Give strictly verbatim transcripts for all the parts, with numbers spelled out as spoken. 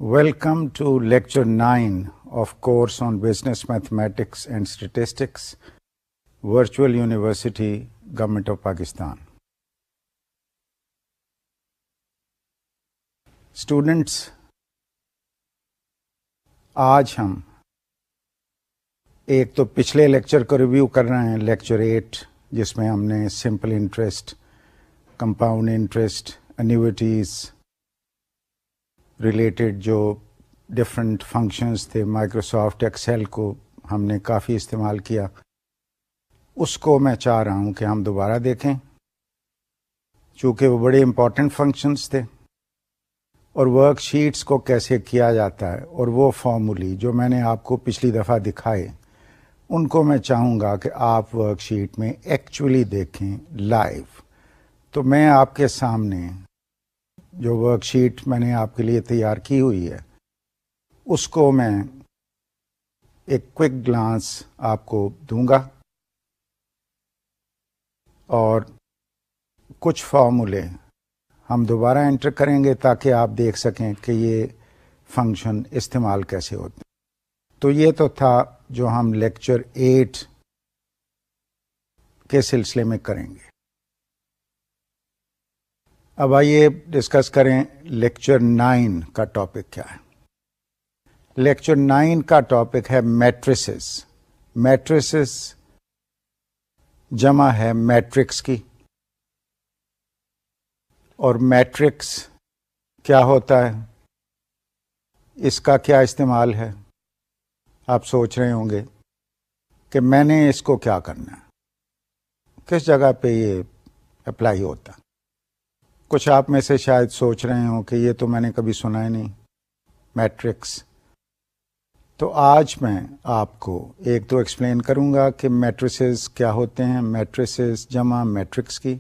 Welcome to Lecture nine of course on Business Mathematics and Statistics, Virtual University, Government of Pakistan. Students, آج ہم ایک تو پچھلے lecture کو ریویو کر رہے ہیں، لیکچر ایٹ، جس میں ہم نے simple interest, compound interest, annuities related جو ڈفرینٹ فنکشنز تھے مائکروسافٹ ایکسل کو ہم نے کافی استعمال کیا. اس کو میں چاہ رہا ہوں کہ ہم دوبارہ دیکھیں، چونکہ وہ بڑے امپورٹنٹ فنکشنز تھے، اور ورک شیٹس کو کیسے کیا جاتا ہے، اور وہ فارمولی جو میں نے آپ کو پچھلی دفعہ دکھائے ان کو میں چاہوں گا کہ آپ ورک شیٹ میں ایکچولی دیکھیں لائیو. تو میں آپ کے سامنے جو ورک شیٹ میں نے آپ کے لیے تیار کی ہوئی ہے اس کو میں ایک کوئک گلانس آپ کو دوں گا، اور کچھ فارمولے ہم دوبارہ انٹر کریں گے تاکہ آپ دیکھ سکیں کہ یہ فنکشن استعمال کیسے ہوتے. تو یہ تو تھا جو ہم لیکچر ایٹ کے سلسلے میں کریں گے. اب آئیے ڈسکس کریں لیکچر نائن کا ٹاپک کیا ہے. لیکچر نائن کا ٹاپک ہے میٹریسز. میٹریسز جمع ہے میٹرکس کی، اور میٹرکس کیا ہوتا ہے، اس کا کیا استعمال ہے. آپ سوچ رہے ہوں گے کہ میں نے اس کو کیا کرنا ہے، کس جگہ پہ یہ اپلائی ہوتا. کچھ آپ میں سے شاید سوچ رہے ہوں کہ یہ تو میں نے کبھی سنا ہی نہیں میٹرکس. تو آج میں آپ کو ایک تو ایکسپلین کروں گا کہ میٹریسز کیا ہوتے ہیں، میٹریسز جمع میٹرکس کی.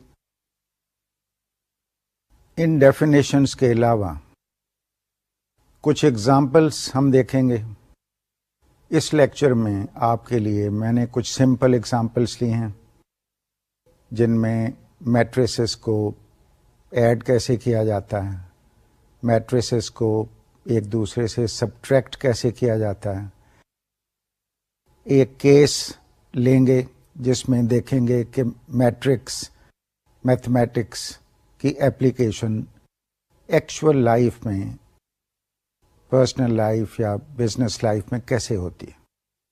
ان ڈیفینیشنز کے علاوہ کچھ ایگزامپلس ہم دیکھیں گے. اس لیکچر میں آپ کے لیے میں نے کچھ سمپل ایگزامپلس لی ہیں جن میں میٹریسز کو ایڈ کیسے کیا جاتا ہے، میٹریسز کو ایک دوسرے سے سبٹریکٹ کیسے کیا جاتا ہے. ایک کیس لیں گے جس میں دیکھیں گے کہ میٹرکس میتھمیٹکس کی ایپلیکیشن ایکچوئل لائف میں، پرسنل لائف یا بزنس لائف میں کیسے ہوتی ہے.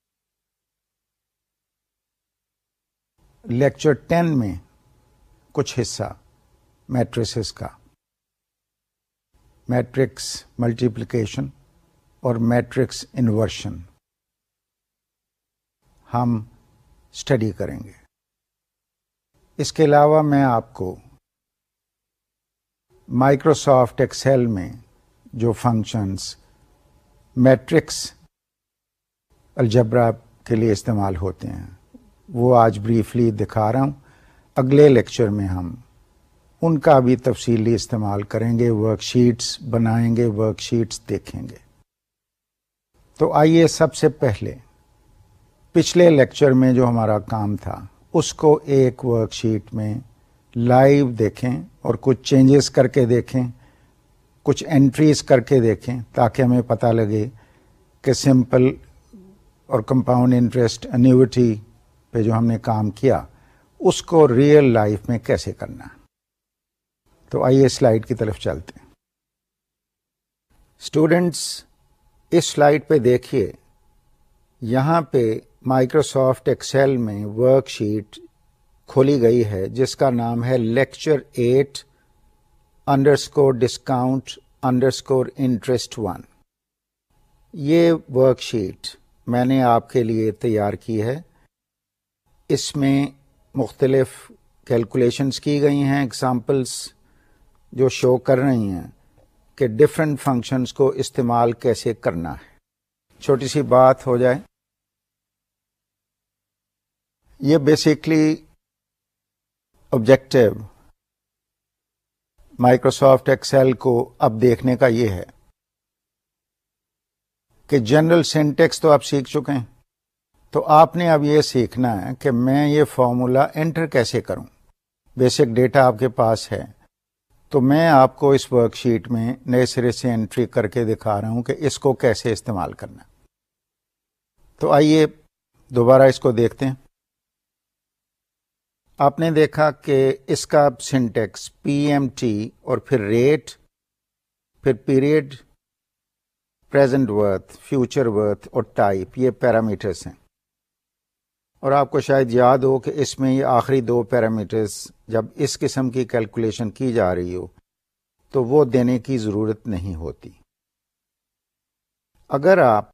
لیکچر ٹین میں کچھ حصہ میٹریسز کا، میٹرکس ملٹیپلیکیشن اور میٹرکس انورشن ہم اسٹڈی کریں گے. اس کے علاوہ میں آپ کو مائکروسافٹ ایکسل میں جو فنکشنز میٹرکس الجبرا کے لیے استعمال ہوتے ہیں وہ آج بریفلی دکھا رہا ہوں. اگلے لیکچر میں ہم ان کا بھی تفصیلی استعمال کریں گے، ورک شیٹس بنائیں گے، ورک شیٹس دیکھیں گے. تو آئیے سب سے پہلے پچھلے لیکچر میں جو ہمارا کام تھا اس کو ایک ورک شیٹ میں لائیو دیکھیں اور کچھ چینجز کر کے دیکھیں، کچھ انٹریز کر کے دیکھیں تاکہ ہمیں پتہ لگے کہ سمپل اور کمپاؤنڈ انٹرسٹ انیوٹی پہ جو ہم نے کام کیا اس کو ریئل لائف میں کیسے کرنا ہے. تو آئیے سلائیڈ کی طرف چلتے ہیں. اسٹوڈینٹس، اس سلائیڈ پہ دیکھیے، یہاں پہ مائکروسافٹ ایکسل میں ورک شیٹ کھولی گئی ہے جس کا نام ہے lecture eight underscore discount underscore interest one. یہ ورک شیٹ میں نے آپ کے لیے تیار کی ہے. اس میں مختلف کیلکولیشنز کی گئی ہیں، ایگزامپلس جو شو کر رہی ہیں کہ ڈفرینٹ فنکشنز کو استعمال کیسے کرنا ہے. چھوٹی سی بات ہو جائے، یہ بیسیکلی آبجیکٹو مائکروسافٹ ایکسل کو اب دیکھنے کا یہ ہے کہ جنرل سینٹیکس تو آپ سیکھ چکے ہیں، تو آپ نے اب یہ سیکھنا ہے کہ میں یہ فارمولا انٹر کیسے کروں. بیسک ڈیٹا آپ کے پاس ہے، تو میں آپ کو اس ورک شیٹ میں نئے سرے سے انٹری کر کے دکھا رہا ہوں کہ اس کو کیسے استعمال کرنا. تو آئیے دوبارہ اس کو دیکھتے ہیں. آپ نے دیکھا کہ اس کا سنٹیکس پی ایم ٹی اور پھر ریٹ، پھر period, present worth, future worth اور ٹائپ، یہ پیرامیٹرز ہیں. اور آپ کو شاید یاد ہو کہ اس میں یہ آخری دو پیرامیٹرز جب اس قسم کی کیلکولیشن کی جا رہی ہو تو وہ دینے کی ضرورت نہیں ہوتی. اگر آپ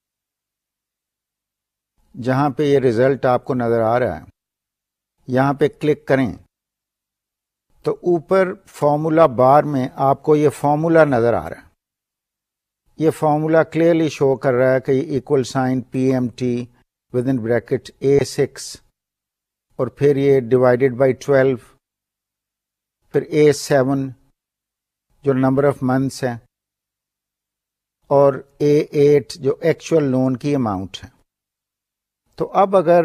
جہاں پہ یہ ریزلٹ آپ کو نظر آ رہا ہے یہاں پہ کلک کریں تو اوپر فارمولا بار میں آپ کو یہ فارمولا نظر آ رہا ہے. یہ فارمولا کلیئرلی شو کر رہا ہے کہ یہ equal sign P M T with in bracket A six اور پھر یہ ڈیوائڈیڈ بائی ٹویلو، پھر اے سیون جو نمبر آف منتھس ہیں، اور اے ایٹ جو ایکچوئل لون کی اماؤنٹ ہے. تو اب اگر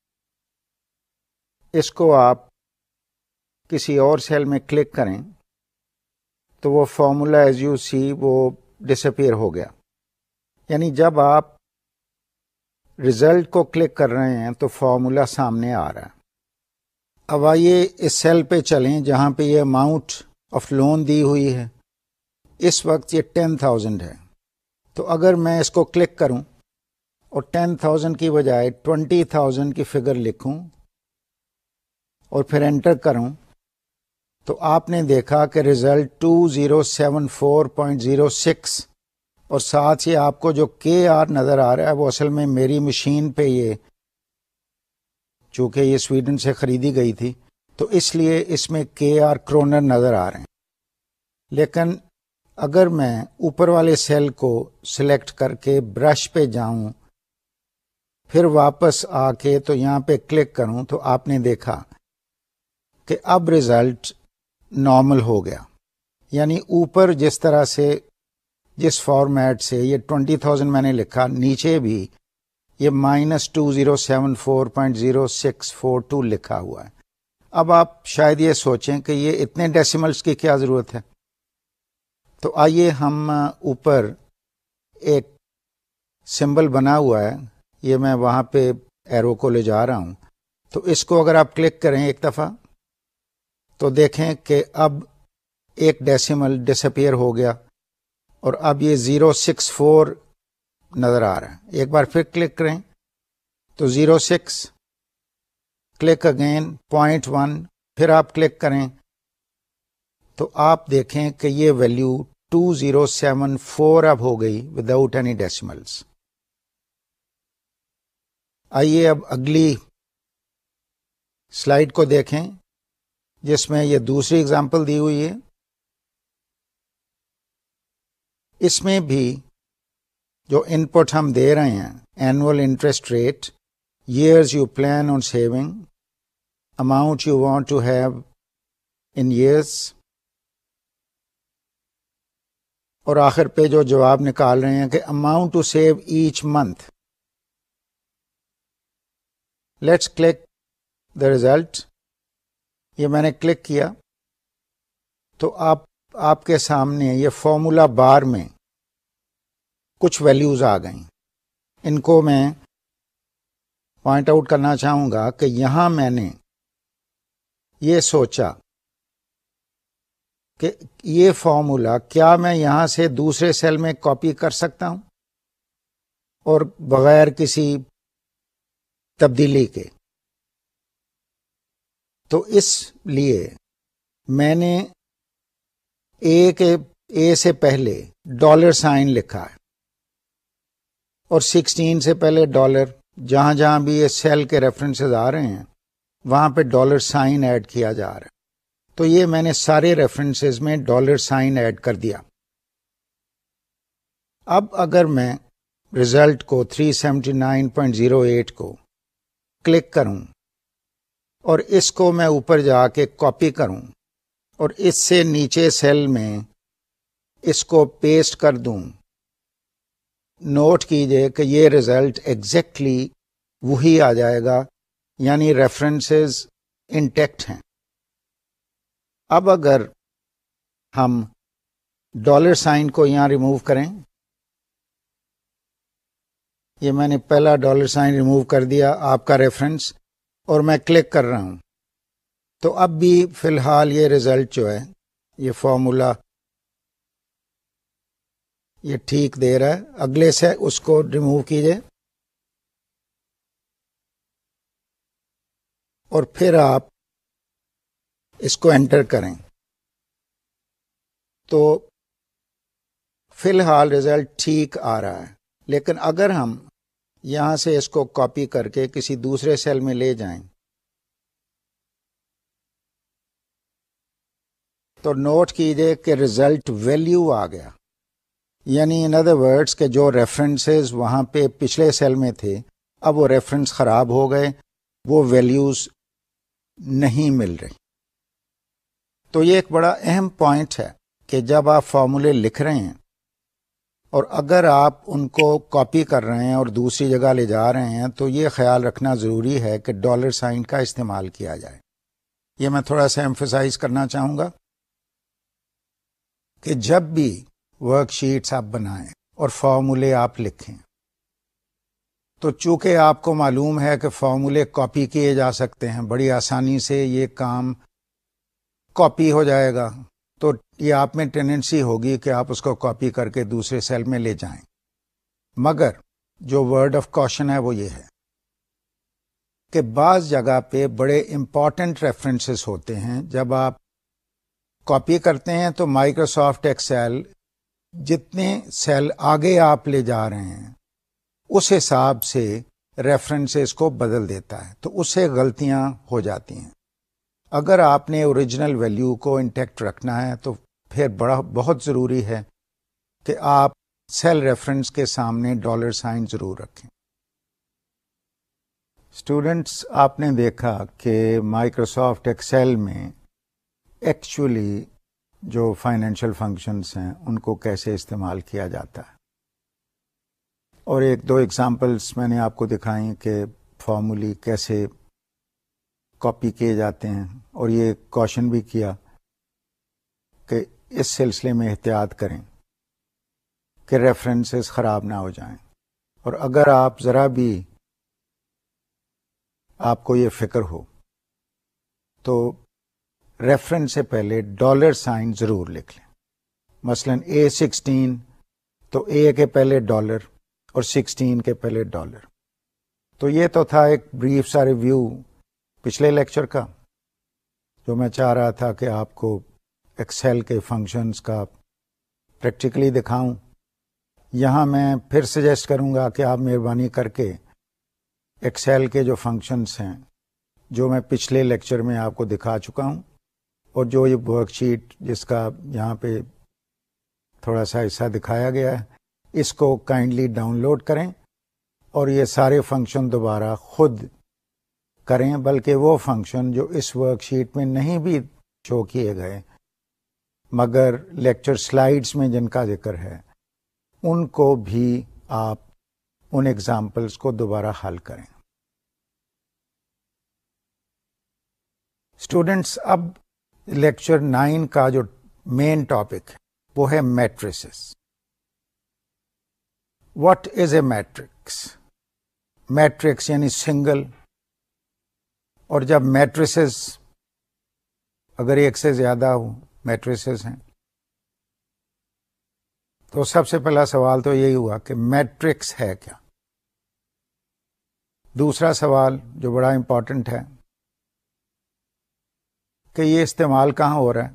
اس کو آپ کسی اور سیل میں کلک کریں تو وہ فارمولا ایز یو سی وہ ڈس اپیئر ہو گیا. یعنی جب آپ ریزلٹ کو کلک کر رہے ہیں تو فارمولا سامنے آ رہا ہے. اب آئیے اس سیل پہ چلیں جہاں پہ یہ اماؤنٹ آف لون دی ہوئی ہے. اس وقت یہ ٹین تھاؤزینڈ ہے. تو اگر میں اس کو کلک کروں اور ٹین تھاؤزینڈ کی بجائے ٹوینٹی تھاؤزینڈ کی فگر لکھوں اور پھر انٹر کروں تو آپ نے دیکھا کہ result two zero seven four point zero six اور ساتھ ہی آپ کو جو کے آر نظر آ رہا ہے وہ اصل میں میری مشین پہ یہ چونکہ یہ سویڈن سے خریدی گئی تھی تو اس لیے اس میں کے آر کرونر نظر آ رہے ہیں. لیکن اگر میں اوپر والے سیل کو سلیکٹ کر کے برش پہ جاؤں پھر واپس آ کے تو یہاں پہ کلک کروں تو آپ نے دیکھا کہ اب ریزلٹ نارمل ہو گیا. یعنی اوپر جس طرح سے جس فارمیٹ سے یہ ٹوینٹی تھاؤزینڈ میں نے لکھا نیچے بھی یہ minus two zero seven four point zero six four two لکھا ہوا ہے. اب آپ شاید یہ سوچیں کہ یہ اتنے ڈیسیملز کی کیا ضرورت ہے. تو آئیے ہم اوپر ایک سمبل بنا ہوا ہے، یہ میں وہاں پہ ایرو کو لے جا رہا ہوں. تو اس کو اگر آپ کلک کریں ایک دفعہ تو دیکھیں کہ اب ایک ڈیسیمل ڈس اپیئر ہو گیا اور اب یہ زیرو سکس فور نظر آ رہا ہے. ایک بار پھر کلک کریں تو zero six, click again point one, پھر آپ کلک کریں تو آپ دیکھیں کہ یہ value two zero seven four اب ہو گئی وداؤٹ اینی ڈیسیملس. آئیے اب اگلی سلائیڈ کو دیکھیں جس میں یہ دوسری اگزامپل دی ہوئی ہے. اس میں بھی جو ان پٹ ہم دے رہے ہیں annual interest rate, years you plan on saving, amount you want to have in years, اور آخر پہ جو جواب نکال رہے ہیں کہ amount to save each month. Let's click the result. یہ میں نے کلک کیا تو آپ آپ کے سامنے یہ فارمولا بار میں کچھ ویلیوز آ گئیں. ان کو میں پوائنٹ آؤٹ کرنا چاہوں گا کہ یہاں میں نے یہ سوچا کہ یہ فارمولا کیا میں یہاں سے دوسرے سیل میں کاپی کر سکتا ہوں اور بغیر کسی تبدیلی کے. تو اس لیے میں نے اے کے اے سے پہلے ڈالر سائن لکھا ہے اور سکسٹین سے پہلے ڈالر، جہاں جہاں بھی یہ سیل کے ریفرنسز آ رہے ہیں وہاں پہ ڈالر سائن ایڈ کیا جا رہا ہے. تو یہ میں نے سارے ریفرنسز میں ڈالر سائن ایڈ کر دیا. اب اگر میں ریزلٹ کو three seventy nine point zero eight کو کلک کروں اور اس کو میں اوپر جا کے کاپی کروں اور اس سے نیچے سیل میں اس کو پیسٹ کر دوں، نوٹ کیجئے کہ یہ ریزلٹ ایگزیکٹلی وہی آ جائے گا، یعنی ریفرنسز انٹیکٹ ہیں. اب اگر ہم ڈالر سائن کو یہاں ریموو کریں. یہ میں نے پہلا ڈالر سائن ریموو کر دیا آپ کا ریفرنس، اور میں کلک کر رہا ہوں. تو اب بھی فی الحال یہ ریزلٹ جو ہے، یہ فارمولا یہ ٹھیک دے رہا ہے. اگلے سے اس کو ریموو کیجئے اور پھر آپ اس کو انٹر کریں. تو فی الحال ریزلٹ ٹھیک آ رہا ہے. لیکن اگر ہم یہاں سے اس کو کاپی کر کے کسی دوسرے سیل میں لے جائیں تو نوٹ کیجئے کہ ریزلٹ ویلیو آ گیا. یعنی ان ادر ورڈز کے جو ریفرنسز وہاں پہ پچھلے سیل میں تھے، اب وہ ریفرنس خراب ہو گئے، وہ ویلیوز نہیں مل رہی. تو یہ ایک بڑا اہم پوائنٹ ہے کہ جب آپ فارمولے لکھ رہے ہیں اور اگر آپ ان کو کاپی کر رہے ہیں اور دوسری جگہ لے جا رہے ہیں تو یہ خیال رکھنا ضروری ہے کہ ڈالر سائن کا استعمال کیا جائے. یہ میں تھوڑا سا ایمفسائز کرنا چاہوں گا کہ جب بھی ورک شیٹس آپ بنائیں اور فارمولے آپ لکھیں تو چونکہ آپ کو معلوم ہے کہ فارمولے کاپی کیے جا سکتے ہیں، بڑی آسانی سے یہ کام کاپی ہو جائے گا، تو یہ آپ میں ٹینڈنسی ہوگی کہ آپ اس کو کاپی کر کے دوسرے سیل میں لے جائیں. مگر جو ورڈ آف کاشن ہے وہ یہ ہے کہ بعض جگہ پہ بڑے امپورٹنٹ ریفرنسز ہوتے ہیں. جب آپ کاپی کرتے ہیں تو مائکروسافٹ ایکسل جتنے سیل آگے آپ لے جا رہے ہیں اس حساب سے ریفرنسز کو بدل دیتا ہے، تو اس سے غلطیاں ہو جاتی ہیں. اگر آپ نے اوریجنل ویلیو کو انٹیکٹ رکھنا ہے تو پھر بڑا بہت ضروری ہے کہ آپ سیل ریفرنس کے سامنے ڈالر سائن ضرور رکھیں. اسٹوڈنٹس، آپ نے دیکھا کہ مائکروسافٹ ایکسل میں ایکچولی جو فائنینشیل فنکشنز ہیں ان کو کیسے استعمال کیا جاتا ہے، اور ایک دو ایگزامپلس میں نے آپ کو دکھائیں کہ فارمولی کیسے کاپی کیے جاتے ہیں، اور یہ کوشچن بھی کیا کہ اس سلسلے میں احتیاط کریں کہ ریفرنسز خراب نہ ہو جائیں. اور اگر آپ ذرا بھی آپ کو یہ فکر ہو تو ریفرنس سے پہلے ڈالر سائن ضرور لکھ لیں. مثلا اے سکسٹین تو اے کے پہلے ڈالر اور سکسٹین کے پہلے ڈالر. تو یہ تو تھا ایک بریف سا ریویو پچھلے لیکچر کا، جو میں چاہ رہا تھا کہ آپ کو ایکسل کے فنکشنز کا پریکٹیکلی دکھاؤں. یہاں میں پھر سجیسٹ کروں گا کہ آپ مہربانی کر کے ایکسل کے جو فنکشنز ہیں جو میں پچھلے لیکچر میں آپ کو دکھا چکا ہوں، اور جو یہ ورک شیٹ جس کا یہاں پہ تھوڑا سا حصہ دکھایا گیا ہے، اس کو کائنڈلی ڈاؤن لوڈ کریں اور یہ سارے فنکشن دوبارہ خود کریں، بلکہ وہ فنکشن جو اس ورک شیٹ میں نہیں بھی شو کیے گئے مگر لیکچر سلائیڈز میں جن کا ذکر ہے، ان کو بھی آپ ان ایگزامپلس کو دوبارہ حل کریں. اسٹوڈینٹس، اب لیکچر نائن کا جو مین ٹاپک ہے وہ ہے matrices. What is a matrix? Matrix یعنی سنگل، اور جب میٹریسز اگر ایک سے زیادہ ہو میٹریسز ہیں تو سب سے پہلا سوال تو یہی ہوا کہ میٹرکس ہے کیا. دوسرا سوال جو بڑا امپورٹنٹ ہے کہ یہ استعمال کہاں ہو رہا ہے،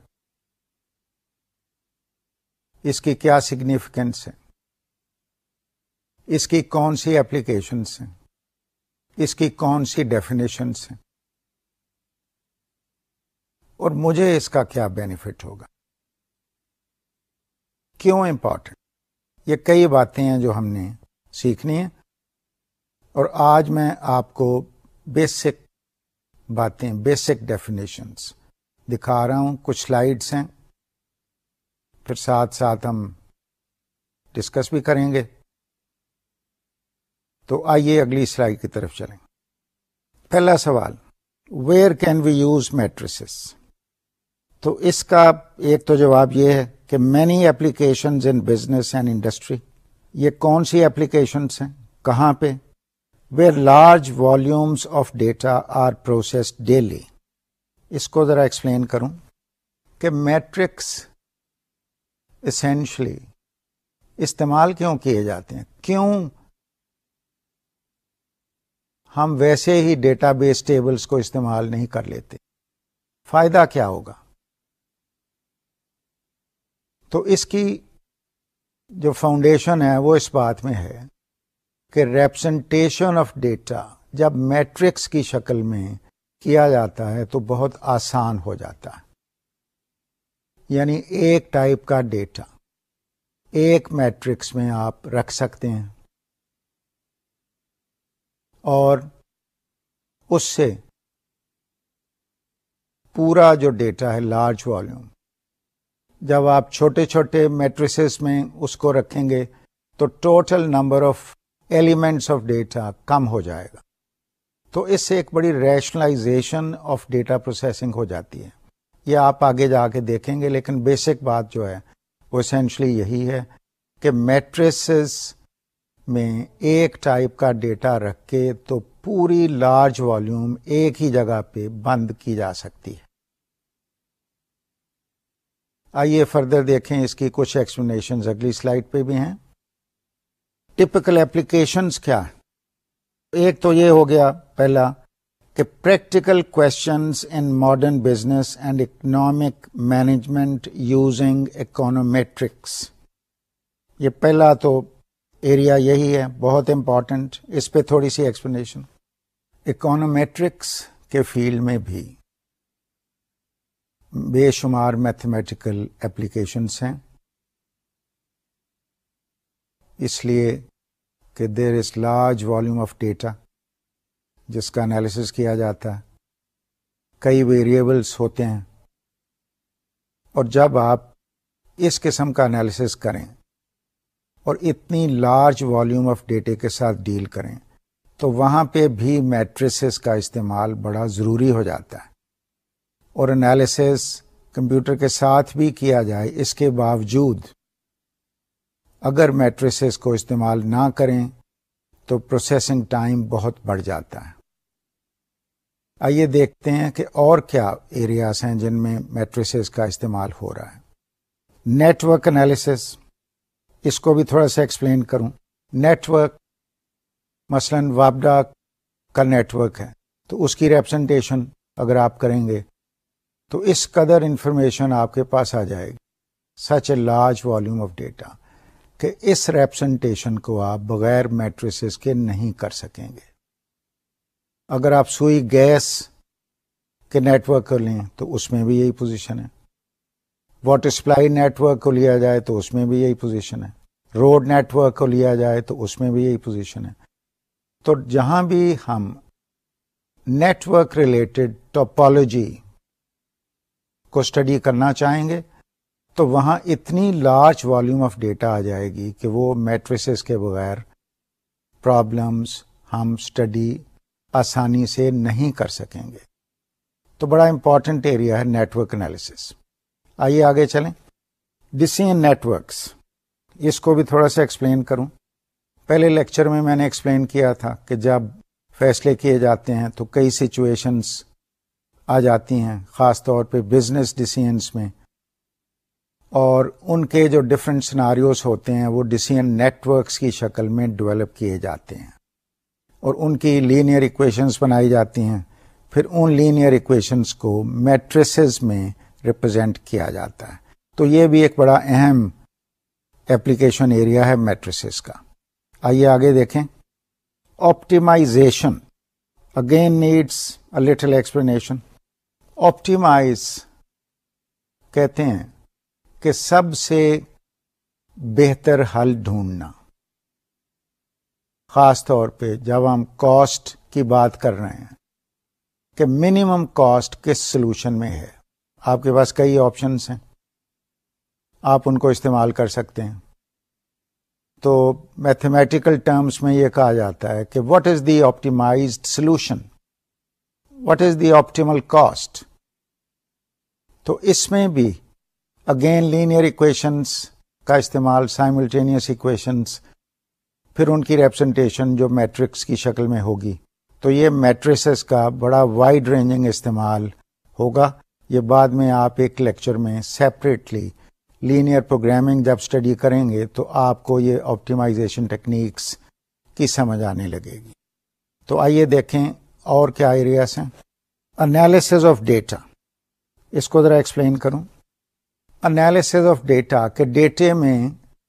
اس کی کیا سگنیفیکینس ہے، اس کی کون سی اپلیکیشنس ہیں، اس کی کون سی ڈیفینیشنس ہیں، اور مجھے اس کا کیا بینیفٹ ہوگا، کیوں امپورٹنٹ. یہ کئی باتیں ہیں جو ہم نے سیکھنی ہیں، اور آج میں آپ کو بیسک باتیں، بیسک ڈیفینیشنس دکھا رہا ہوں. کچھ سلائیڈس ہیں، پھر ساتھ ساتھ ہم ڈسکس بھی کریں گے. تو آئیے اگلی سلائیڈ کی طرف چلیں. پہلا سوال، where can we use matrices? تو اس کا ایک تو جواب یہ ہے کہ many applications in business and industry. یہ کون سی اپلیکیشنز ہیں, کہاں پہ؟ Where large volumes of data are processed daily. اس کو ذرا ایکسپلین کروں کہ میٹرکس اسینشلی استعمال کیوں کیے جاتے ہیں, کیوں ہم ویسے ہی ڈیٹا بیس ٹیبلز کو استعمال نہیں کر لیتے, فائدہ کیا ہوگا؟ تو اس کی جو فاؤنڈیشن ہے وہ اس بات میں ہے کہ ریپرزنٹیشن آف ڈیٹا جب میٹرکس کی شکل میں کیا جاتا ہے تو بہت آسان ہو جاتا ہے. یعنی ایک ٹائپ کا ڈیٹا ایک میٹرکس میں آپ رکھ سکتے ہیں اور اس سے پورا جو ڈیٹا ہے لارج والیوم, جب آپ چھوٹے چھوٹے میٹریسز میں اس کو رکھیں گے تو total number of elements of data کم ہو جائے گا. تو اس سے ایک بڑی ریشنلائزیشن آف ڈیٹا پروسیسنگ ہو جاتی ہے. یہ آپ آگے جا کے دیکھیں گے, لیکن بیسک بات جو ہے وہ اسینشلی یہی ہے کہ میٹریسز میں ایک ٹائپ کا ڈیٹا رکھ کے تو پوری لارج والیوم ایک ہی جگہ پہ بند کی جا سکتی ہے. آئیے فردر دیکھیں, اس کی کچھ ایکسپلینیشنز اگلی سلائیڈ پہ بھی ہیں. ٹپکل ایپلیکیشنز کیا ہے؟ ایک تو یہ ہو گیا پہلا کہ practical questions in modern business and economic management using econometrics. یہ پہلا تو ایریا یہی ہے, بہت امپورٹنٹ. اس پہ تھوڑی سی ایکسپلینیشن. اکونومیٹرکس کے فیلڈ میں بھی بے شمار میتھمیٹیکل ایپلیکیشنس ہیں, اس لیے کہ there is large volume of data جس کا انالیسس کیا جاتا ہے, کئی ویریبلس ہوتے ہیں, اور جب آپ اس قسم کا انالیسس کریں اور اتنی لارج والیوم آف ڈیٹا کے ساتھ ڈیل کریں تو وہاں پہ بھی میٹریسز کا استعمال بڑا ضروری ہو جاتا ہے. اور انالیسس کمپیوٹر کے ساتھ بھی کیا جائے, اس کے باوجود اگر میٹریسز کو استعمال نہ کریں تو پروسیسنگ ٹائم بہت بڑھ جاتا ہے. آئیے دیکھتے ہیں کہ اور کیا ایریاز ہیں جن میں میٹریسز کا استعمال ہو رہا ہے. نیٹ ورک انالیسس, اس کو بھی تھوڑا سا ایکسپلین کروں. نیٹ ورک مثلاً وابڈا کا نیٹ ورک ہے, تو اس کی ریپرزنٹیشن اگر آپ کریں گے تو اس قدر انفارمیشن آپ کے پاس آ جائے گی, such a large volume of data, کہ اس ریپرزنٹیشن کو آپ بغیر میٹریسز کے نہیں کر سکیں گے. اگر آپ سوئی گیس کے نیٹ ورک کو لیں تو اس میں بھی یہی پوزیشن ہے. واٹر سپلائی نیٹ ورک کو لیا جائے تو اس میں بھی یہی پوزیشن ہے. روڈ نیٹ ورک کو لیا جائے تو اس میں بھی یہی پوزیشن ہے. تو جہاں بھی ہم نیٹ ورک ریلیٹڈ ٹوپولوجی کو اسٹڈی کرنا چاہیں گے تو وہاں اتنی لارج والیوم آف ڈیٹا آ جائے گی کہ وہ میٹریسز کے بغیر پرابلمس ہم اسٹڈی آسانی سے نہیں کر سکیں گے. تو بڑا امپورٹنٹ ایریا ہے نیٹ ورک انالیسس. آئیے آگے چلیں. ڈیسیژن نیٹ ورکس, اس کو بھی تھوڑا سا ایکسپلین کروں. پہلے لیکچر میں میں نے ایکسپلین کیا تھا کہ جب فیصلے کیے جاتے ہیں تو کئی سچویشنز آ جاتی ہیں, خاص طور پہ بزنس ڈیسیژنس میں, اور ان کے جو ڈفرینٹ سیناریوز ہوتے ہیں وہ ڈیسیژن نیٹ ورکس کی شکل میں ڈیولپ کیے جاتے ہیں, اور ان کی لینئر ایکویشنز بنائی جاتی ہیں. پھر ان لینئر ایکویشنز کو میٹریسز میں ریپرزینٹ کیا جاتا ہے. تو یہ بھی ایک بڑا اہم ایپلیکیشن ایریا ہے میٹریسز کا. آئیے آگے دیکھیں. Optimization again needs a little explanation. Optimize کہتے ہیں کہ سب سے بہتر حل ڈھونڈنا, خاص طور پہ جب ہم کاسٹ کی بات کر رہے ہیں کہ منیمم کاسٹ کس سلوشن میں ہے. آپ کے پاس کئی آپشنس ہیں, آپ ان کو استعمال کر سکتے ہیں. تو میتھمیٹیکل ٹرمز میں یہ کہا جاتا ہے کہ what is the optimized solution, what is the optimal cost. تو اس میں بھی اگین لینئر ایکویشنز کا استعمال، سائملٹینیس ایکویشنز، پھر ان کی ریپرزنٹیشن جو میٹرکس کی شکل میں ہوگی. تو یہ میٹریسز کا بڑا وائڈ رینجنگ استعمال ہوگا. یہ بعد میں آپ ایک لیکچر میں سیپریٹلی لینئر پروگرامنگ جب اسٹڈی کریں گے تو آپ کو یہ آپٹیمائزیشن ٹیکنیکس کی سمجھ آنے لگے گی. تو آئیے دیکھیں اور کیا ایریاز ہیں. انالیسز آف ڈیٹا، اس کو ذرا ایکسپلین کروں. انالیسز آف ڈیٹا کہ ڈیٹے میں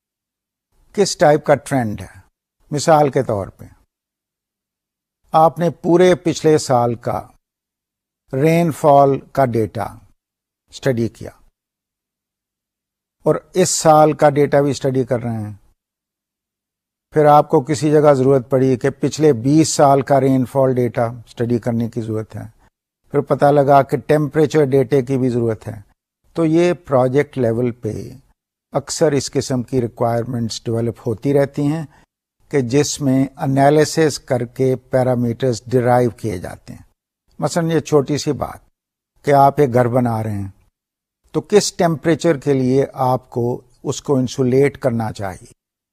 کس ٹائپ کا ٹرینڈ ہے. مثال کے طور پہ آپ نے پورے پچھلے سال کا رین فال کا ڈیٹا اسٹڈی کیا اور اس سال کا ڈیٹا بھی اسٹڈی کر رہے ہیں. پھر آپ کو کسی جگہ ضرورت پڑی کہ پچھلے بیس سال کا رین فال ڈیٹا اسٹڈی کرنے کی ضرورت ہے. پھر پتہ لگا کہ ٹیمپریچر ڈیٹے کی بھی ضرورت ہے. تو یہ پروجیکٹ لیول پہ اکثر اس قسم کی ریکوائرمنٹس ڈیولپ ہوتی رہتی ہیں کہ جس میں انالیسس کر کے پیرامیٹرز ڈرائیو کیے جاتے ہیں. مثلا یہ چھوٹی سی بات کہ آپ ایک گھر بنا رہے ہیں تو کس ٹیمپریچر کے لیے آپ کو اس کو انسولیٹ کرنا چاہیے.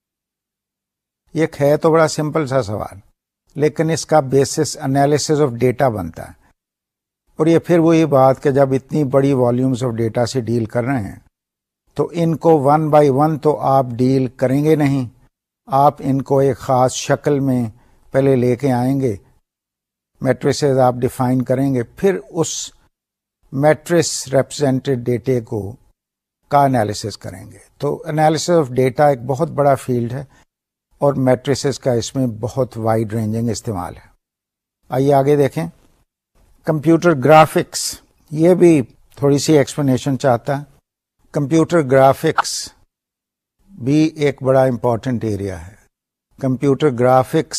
یہ ہے تو بڑا سمپل سا سوال، لیکن اس کا بیسس انالیسس آف ڈیٹا بنتا ہے. اور یہ پھر وہی بات کہ جب اتنی بڑی والیومز آف ڈیٹا سے ڈیل کر رہے ہیں تو ان کو ون بائی ون تو آپ ڈیل کریں گے نہیں، آپ ان کو ایک خاص شکل میں پہلے لے کے آئیں گے، میٹریسز آپ ڈیفائن کریں گے، پھر اس میٹرس ریپرزینٹڈ ڈیٹے کو کا انالیسس کریں گے. تو انالیسس آف ڈیٹا ایک بہت بڑا فیلڈ ہے اور میٹریسز کا اس میں بہت وائڈ رینجنگ استعمال ہے. آئیے آگے دیکھیں. کمپیوٹر گرافکس، یہ بھی تھوڑی سی ایکسپلینیشن چاہتا ہے. کمپیوٹر گرافکس بھی ایک بڑا امپورٹنٹ ایریا ہے. کمپیوٹر گرافکس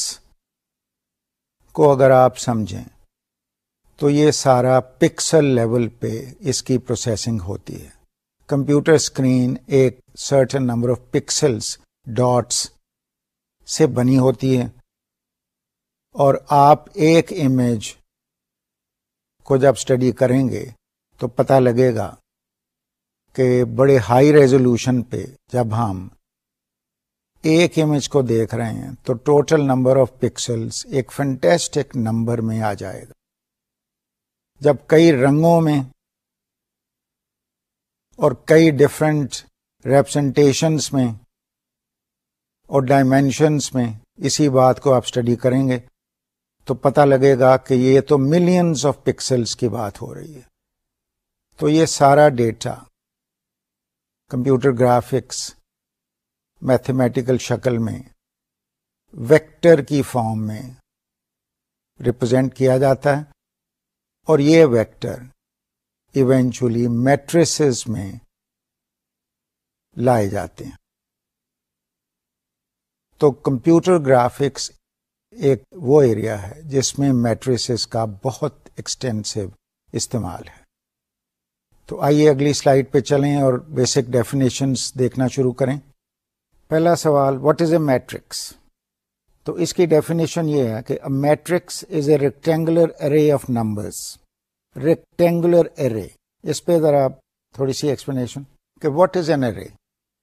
کو اگر آپ سمجھیں تو یہ سارا پکسل لیول پہ اس کی پروسیسنگ ہوتی ہے. کمپیوٹر اسکرین ایک certain number of pixels, dots سے بنی ہوتی ہے اور آپ ایک امیج کو جب اسٹڈی کریں گے تو پتہ لگے گا کہ بڑے ہائی ریزولوشن پہ جب ہم ایک امیج کو دیکھ رہے ہیں تو ٹوٹل نمبر آف پکسلز ایک فینٹیسٹک نمبر میں آ جائے گا. جب کئی رنگوں میں اور کئی ڈفرینٹ ریپرزنٹیشنز میں اور ڈائمینشنز میں اسی بات کو آپ اسٹڈی کریں گے تو پتہ لگے گا کہ یہ تو ملینز آف پکسلز کی بات ہو رہی ہے. تو یہ سارا ڈیٹا کمپیوٹر گرافکس میتھمیٹیکل شکل میں ویکٹر کی فارم میں ریپرزینٹ کیا جاتا ہے اور یہ ویکٹر ایونچولی میٹریسز میں لائے جاتے ہیں. تو کمپیوٹر گرافکس ایک وہ ایریا ہے جس میں میٹریسز کا بہت ایکسٹینسو استعمال ہے. تو آئیے اگلی سلائیڈ پہ چلیں اور بیسک ڈیفینیشنز دیکھنا شروع کریں. پہلا سوال، واٹ از اے میٹرکس؟ تو اس کی ڈیفینیشن یہ ہے کہ a matrix is a rectangular array of numbers. Rectangular array، اس پہ ذرا تھوڑی سی ایکسپلینیشن کہ what is an array.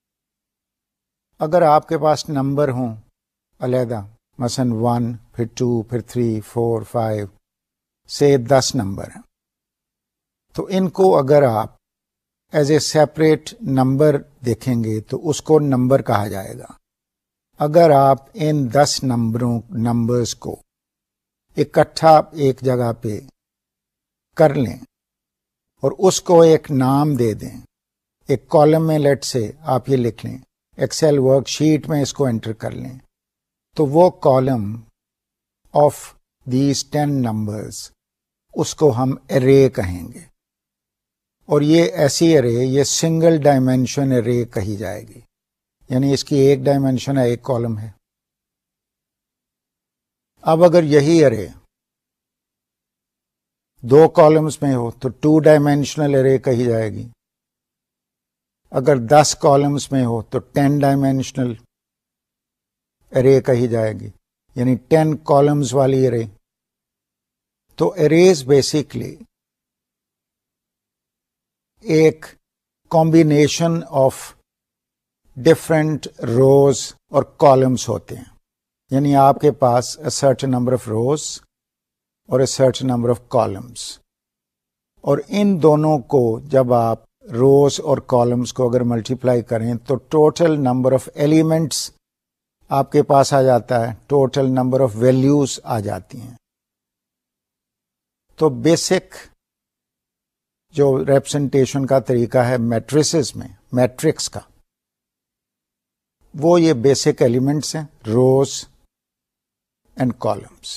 اگر آپ کے پاس نمبر ہوں علیحدہ، مثلا ون، پھر ٹو، پھر تھری، فور، فائیو، سے دس نمبر ہیں، تو ان کو اگر آپ ایز اے سیپریٹ نمبر دیکھیں گے تو اس کو نمبر کہا جائے گا. اگر آپ ان دس نمبروں نمبرز کو اکٹھا ایک جگہ پہ کر لیں اور اس کو ایک نام دے دیں، ایک کالم میں لیٹ سے آپ یہ لکھ لیں، ایکسل ورک شیٹ میں اس کو انٹر کر لیں، تو وہ column of these ten numbers اس کو ہم ارے کہیں گے. اور یہ ایسی ارے، یہ سنگل ڈائمینشن ارے کہی جائے گی، یعنی اس کی ایک ڈائمینشن ہے، ایک کالم ہے. اب اگر یہی ارے دو کالمز میں ہو تو ٹو ڈائمینشنل ارے کہی جائے گی. اگر دس کالمز میں ہو تو ٹین ڈائمینشنل ارے کہی جائے گی، یعنی ٹین کالمز والی ارے. تو اریز بیسکلی ایک کمبینیشن آف ڈفرینٹ روز اور کالمس ہوتے ہیں. یعنی آپ کے پاس a certain number of rows اور a certain number of columns, اور ان دونوں کو جب آپ روز اور کالمس کو اگر ملٹیپلائی کریں تو ٹوٹل نمبر آف ایلیمنٹس آپ کے پاس آ جاتا ہے، ٹوٹل نمبر آف ویلیوز آ جاتی ہیں. تو بیسک جو ریپرزنٹیشن کا طریقہ ہے میٹریسز میں، میٹرکس کا، وہ یہ بیسک ایلیمنٹس ہیں، روز اینڈ کالمس.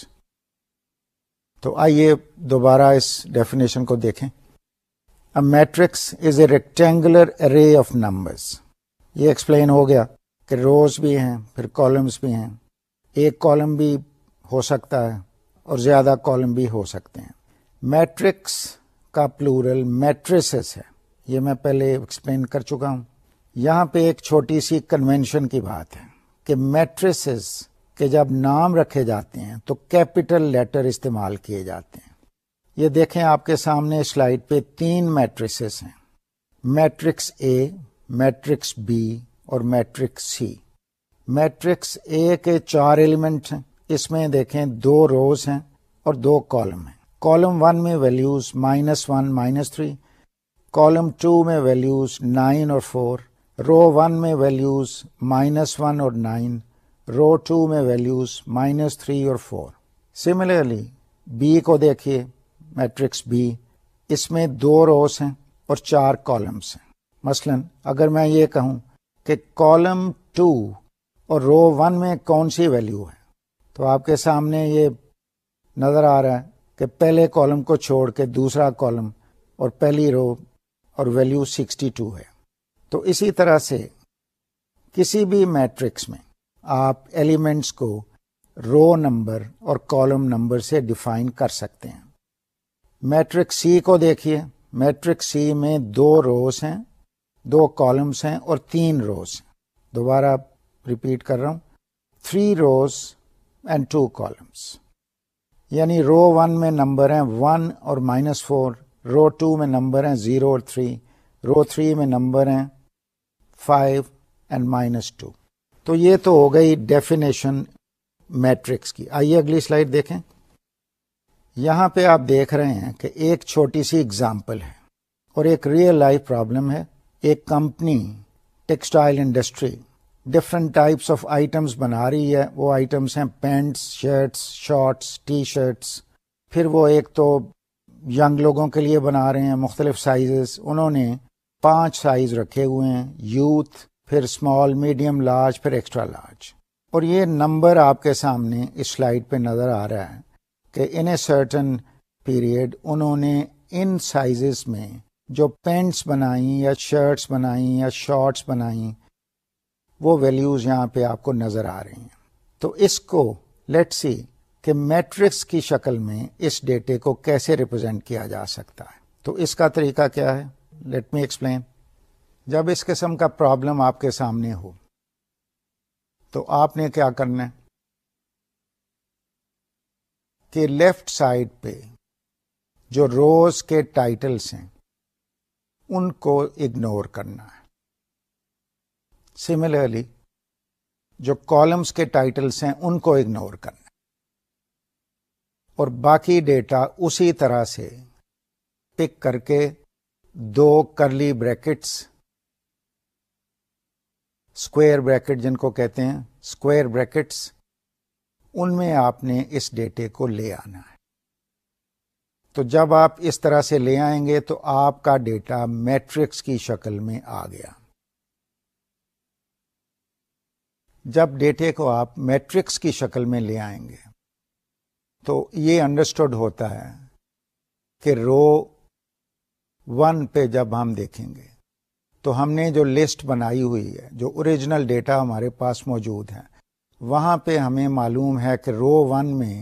تو آئیے دوبارہ اس ڈیفینیشن کو دیکھیں. A matrix is a rectangular array of numbers. یہ ایکسپلین ہو گیا کہ روز بھی ہیں پھر کالمس بھی ہیں، ایک کالم بھی ہو سکتا ہے اور زیادہ کالم بھی ہو سکتے ہیں. میٹرکس کا پلورل میٹریسز ہے، یہ میں پہلے ایکسپلین کر چکا ہوں. یہاں پہ ایک چھوٹی سی کنونشن کی بات ہے کہ میٹریسز کے جب نام رکھے جاتے ہیں تو کیپٹل لیٹر استعمال کیے جاتے ہیں. یہ دیکھیں آپ کے سامنے سلائیڈ پہ تین میٹریسز ہیں، میٹرکس اے، میٹرکس بی اور میٹرکس سی. میٹرکس اے کے چار ایلیمنٹ ہیں، اس میں دیکھیں دو روز ہیں اور دو کالم ہیں. کالم ون میں values minus one minus three, column two میں ویلیوز نائن اور فور، رو ون میں ویلیوز مائنس ون اور نائن، رو ٹو میں ویلیوز مائنس تھری اور فور. سملرلی بی کو دیکھیے، میٹرکس بی، اس میں دو روز ہیں اور چار کالمس ہیں. مثلا اگر میں یہ کہوں کہ کالم ٹو اور رو ون میں کون سی ویلیو ہے، تو آپ کے سامنے یہ نظر آ رہا ہے کہ پہلے کالم کو چھوڑ کے دوسرا کالم اور پہلی رو اور ویلیو سکسٹی ٹو ہے. تو اسی طرح سے کسی بھی میٹرکس میں آپ ایلیمنٹس کو رو نمبر اور کالم نمبر سے ڈیفائن کر سکتے ہیں. میٹرکس سی کو دیکھیے، میٹرکس سی میں دو روز ہیں، دو کالمس ہیں اور تین روز ہیں. دوبارہ ریپیٹ کر رہا ہوں، three rows and two columns. یعنی رو ون میں نمبر ہیں ون اور مائنس فور، رو ٹو میں نمبر ہیں زیرو اور تھری، رو تھری میں نمبر ہیں فائیو اینڈ مائنس ٹو. تو یہ تو ہو گئی ڈیفینیشن میٹرکس کی. آئیے اگلی سلائیڈ دیکھیں. یہاں پہ آپ دیکھ رہے ہیں کہ ایک چھوٹی سی اگزامپل ہے اور ایک ریئل لائف پرابلم ہے. ایک company textile industry different types of items بنا رہی ہے. وہ آئٹمس ہیں pants, shirts, shorts, T shirts. پھر وہ ایک تو ینگ لوگوں کے لیے بنا رہے ہیں مختلف سائزز. انہوں نے پانچ سائز رکھے ہوئے ہیں، یوتھ، پھر اسمال، میڈیم، لارج، پھر ایکسٹرا لارج. اور یہ نمبر آپ کے سامنے اس سلائیڈ پہ نظر آ رہا ہے کہ ان اے سرٹن پیریڈ انہوں نے ان سائزز میں جو پینٹس بنائیں یا شرٹس بنائیں یا شارٹس بنائیں، وہ ویلیوز یہاں پہ آپ کو نظر آ رہی ہیں. تو اس کو لیٹ سی کہ میٹرکس کی شکل میں اس ڈیٹے کو کیسے ریپرزینٹ کیا جا سکتا ہے. تو اس کا طریقہ کیا ہے، لیٹ می ایکسپلین. جب اس قسم کا پرابلم آپ کے سامنے ہو تو آپ نے کیا کرنا ہے کہ لیفٹ سائڈ پہ جو روز کے ٹائٹلز ہیں ان کو اگنور کرنا ہے. سملرلی جو کالمز کے ٹائٹلز ہیں ان کو اگنور کرنا ہے، اور باقی ڈیٹا اسی طرح سے پک کر کے دو کرلی بریکٹس، اسکوائر بریکٹ جن کو کہتے ہیں، اسکوائر بریکٹس، ان میں آپ نے اس ڈیٹے کو لے آنا ہے. تو جب آپ اس طرح سے لے آئیں گے تو آپ کا ڈیٹا میٹرکس کی شکل میں آ گیا. جب ڈیٹے کو آپ میٹرکس کی شکل میں لے آئیں گے تو یہ انڈرسٹوڈ ہوتا ہے کہ رو ون پہ جب ہم دیکھیں گے تو ہم نے جو لسٹ بنائی ہوئی ہے، جو اوریجنل ڈیٹا ہمارے پاس موجود ہے، وہاں پہ ہمیں معلوم ہے کہ رو ون میں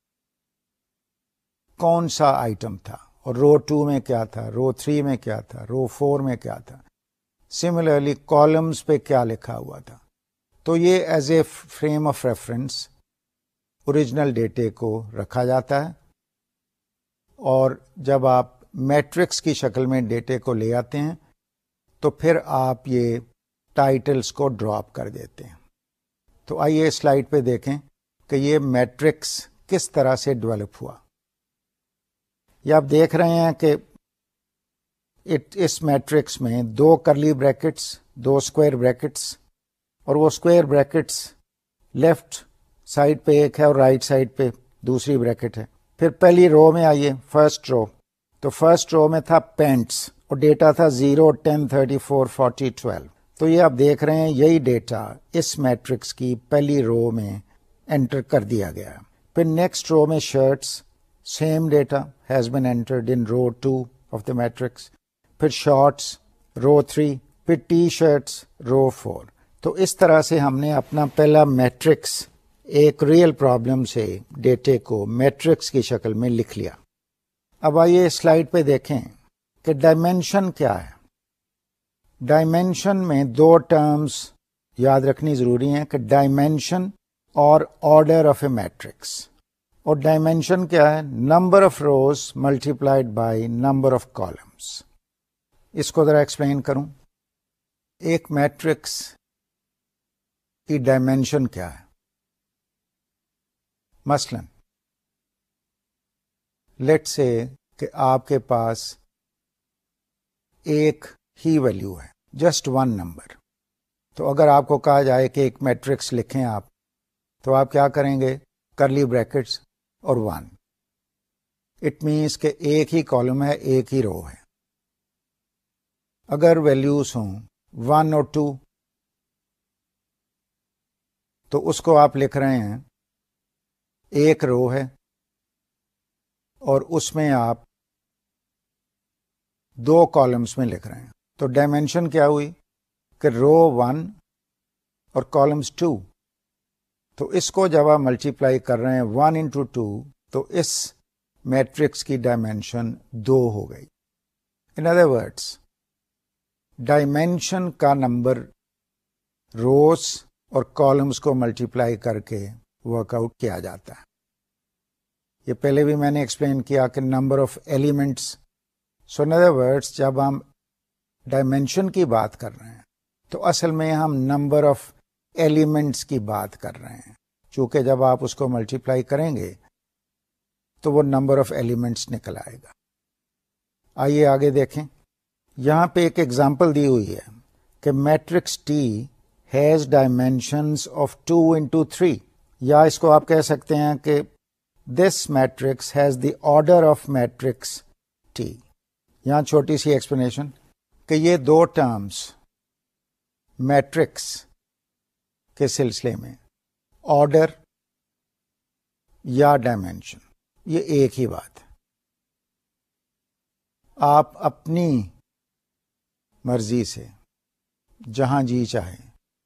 کون سا آئٹم تھا اور رو ٹو میں کیا تھا، رو تھری میں کیا تھا، رو فور میں کیا تھا. سملرلی کالمز پہ کیا لکھا ہوا تھا. تو یہ as a frame of reference original ڈیٹے کو رکھا جاتا ہے، اور جب آپ میٹرکس کی شکل میں ڈیٹے کو لے آتے ہیں تو پھر آپ یہ ٹائٹلز کو ڈراپ کر دیتے ہیں. تو آئیے سلائیڈ پہ دیکھیں کہ یہ میٹرکس کس طرح سے ڈیولپ ہوا. یہ آپ دیکھ رہے ہیں کہ اس میٹرکس میں دو کرلی بریکٹس، دو اسکوائر بریکٹس، اور وہ اسکوائر بریکٹس لیفٹ سائڈ پہ ایک ہے اور رائٹ سائڈ پہ دوسری بریکٹ ہے. پھر پہلی رو میں آئیے، فرسٹ رو. تو فرسٹ رو میں تھا پینٹس اور ڈیٹا تھا zero ten thirty four forty twelve. تو یہ آپ دیکھ رہے ہیں یہی ڈیٹا اس میٹرکس کی پہلی رو میں انٹر کر دیا گیا. پھر نیکسٹ رو میں shirts, same data has been entered in row two of the matrix. پھر شارٹس رو تھری، پھر ٹی شرٹس رو فور. تو اس طرح سے ہم نے اپنا پہلا میٹرکس ایک ریئل پرابلم سے ڈیٹے کو میٹرکس کی شکل میں لکھ لیا. اب آئیے سلائیڈ پہ دیکھیں کہ ڈائمینشن کیا ہے. ڈائمینشن میں دو ٹرمز یاد رکھنی ضروری ہیں کہ ڈائمینشن اور آرڈر آف اے میٹرکس. اور ڈائمینشن کیا ہے؟ Number of rows multiplied by number of columns. اس کو ذرا ایکسپلین کروں. ایک میٹرکس کی ڈائمینشن کیا ہے؟ مثلا لیٹ سے کہ آپ کے پاس ایک ہی ویلیو ہے، جسٹ ون نمبر. تو اگر آپ کو کہا جائے کہ ایک میٹرکس لکھیں آپ، تو آپ کیا کریں گے؟ کرلی بریکٹس اور ون. اٹ مینس کہ ایک ہی کالم ہے، ایک ہی رو ہے. اگر ویلیوز ہوں ون اور ٹو تو اس کو آپ لکھ رہے ہیں ایک رو ہے اور اس میں آپ دو کالمس میں لکھ رہے ہیں. تو ڈائمینشن کیا ہوئی کہ رو ون اور کالمس ٹو. تو اس کو جب آپ ملٹیپلائی کر رہے ہیں ون انٹو ٹو تو اس میٹرکس کی ڈائمینشن دو ہو گئی. ان ادر ورڈس ڈائمینشن کا نمبر روز اور کالمس کو ملٹیپلائی کر کے ورک آؤٹ کیا جاتا ہے. یہ پہلے بھی میں نے ایکسپلین کیا کہ number of elements. So in other words جب ہم ڈائمینشن کی بات کر رہے ہیں تو اصل میں ہم نمبر آف ایلیمنٹس کی بات کر رہے ہیں، چونکہ جب آپ اس کو ملٹیپلائی کریں گے تو وہ نمبر آف ایلیمنٹس نکل آئے گا. آئیے آگے دیکھیں. یہاں پہ ایک ایگزامپل دی ہوئی ہے کہ matrix T has dimensions of two into three. یا اس کو آپ کہہ سکتے ہیں کہ this matrix has the order of matrix T. یہاں چھوٹی سی ایکسپلینیشن کہ یہ دو ٹرمز میٹرکس کے سلسلے میں آرڈر یا ڈائمینشن یہ ایک ہی بات ہے. آپ اپنی مرضی سے جہاں جی چاہیں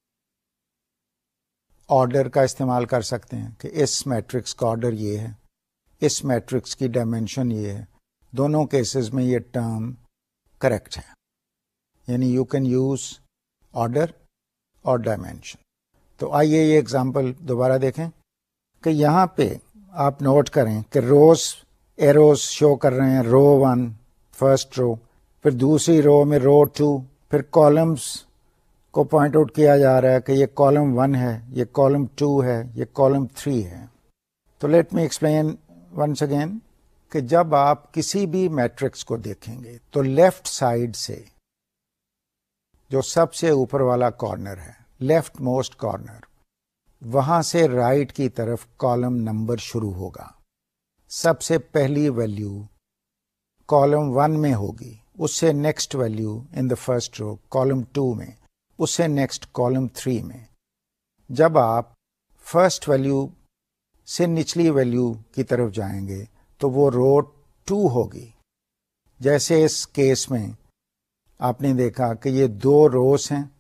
آرڈر کا استعمال کر سکتے ہیں کہ اس میٹرکس کا آرڈر یہ ہے، اس میٹرکس کی ڈائمینشن یہ ہے. دونوں کیسز میں یہ ٹرم کریکٹ ہے، یعنی یو کین یوز آرڈر اور ڈائمینشن. تو آئیے یہ ایگزامپل دوبارہ دیکھیں کہ یہاں پہ آپ نوٹ کریں کہ روز ایروز شو کر رہے ہیں رو ون فرسٹ رو، پھر دوسری رو میں رو ٹو، پھر کالمس کو پوائنٹ آؤٹ کیا جا رہا ہے کہ یہ کالم ون ہے، یہ کالم ٹو ہے، یہ کالم تھری ہے. تو let me explain once again کہ جب آپ کسی بھی میٹرکس کو دیکھیں گے تو لیفٹ سائڈ سے جو سب سے اوپر والا کارنر ہے، لیفٹ موسٹ کارنر، وہاں سے رائٹ کی طرف کالم نمبر شروع ہوگا. سب سے پہلی ویلیو کالم ون میں ہوگی، اس سے next value in the first row column two میں، اس سے نیکسٹ کالم تھری میں. جب آپ فرسٹ ویلیو سے نچلی ویلیو کی طرف جائیں گے تو وہ رو ٹو ہوگی. جیسے اس کیس میں آپ نے دیکھا کہ یہ دو روز ہیں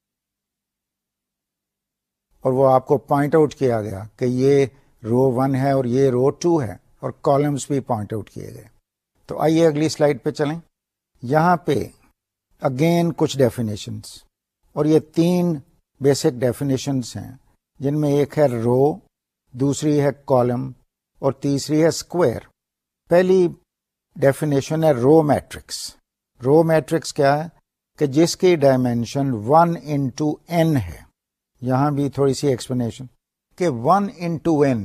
اور وہ آپ کو پوائنٹ آؤٹ کیا گیا کہ یہ رو ون ہے اور یہ رو ٹو ہے، اور کالمز بھی پوائنٹ آؤٹ کیے گئے. تو آئیے اگلی سلائیڈ پہ چلیں. یہاں پہ اگین کچھ ڈیفینیشنز، اور یہ تین بیسک ڈیفینیشنز ہیں جن میں ایک ہے رو، دوسری ہے کالم اور تیسری ہے اسکوائر. پہلی ڈیفینیشن ہے رو میٹرکس. رو میٹرکس کیا ہے کہ جس کی ڈائمینشن ون انٹو این ہے. یہاں بھی تھوڑی سی ایکسپلینیشن کہ ون انٹو این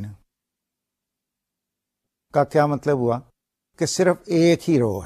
کا کیا مطلب ہوا کہ صرف ایک ہی رو ہے.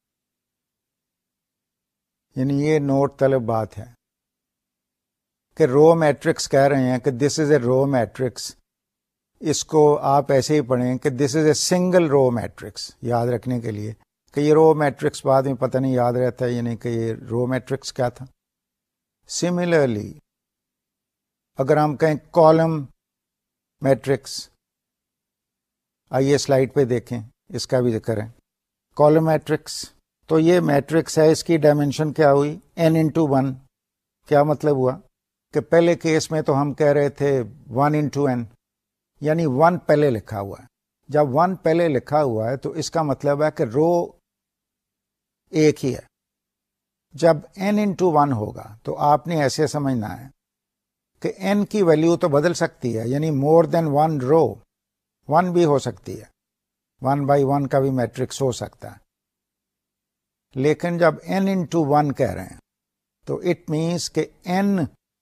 یعنی یہ نوٹ طلب بات ہے کہ رو میٹرکس کہہ رہے ہیں کہ دس از اے رو میٹرکس. اس کو آپ ایسے ہی پڑھیں کہ دس از اے سنگل رو میٹرکس, یاد رکھنے کے لیے کہ یہ رو میٹرکس بعد میں پتہ نہیں یاد رہتا ہے یعنی کہ یہ رو میٹرکس کیا تھا. سملرلی اگر ہم کہیں کالم میٹرکس, آئیے سلائڈ پہ دیکھیں, اس کا بھی ذکر ہے. کالم میٹرکس تو یہ میٹرکس ہے, اس کی ڈائمینشن کیا ہوئی این انٹو ون. کیا مطلب ہوا کہ پہلے کیس میں تو ہم کہہ رہے تھے ون انٹو این, یعنی ون پہلے لکھا ہوا ہے. جب ون پہلے لکھا ہوا ہے تو اس کا مطلب ہے کہ رو ایک ہی ہے. جب این انٹو ون ہوگا تو آپ نے ایسے سمجھنا ہے کہ این کی ویلیو تو بدل سکتی ہے, یعنی مور دین ون رو, ون بھی ہو سکتی ہے, ون بائی ون کا بھی میٹرکس ہو سکتا ہے. لیکن جب این انٹو ون کہہ رہے ہیں تو اٹ مینس کہ این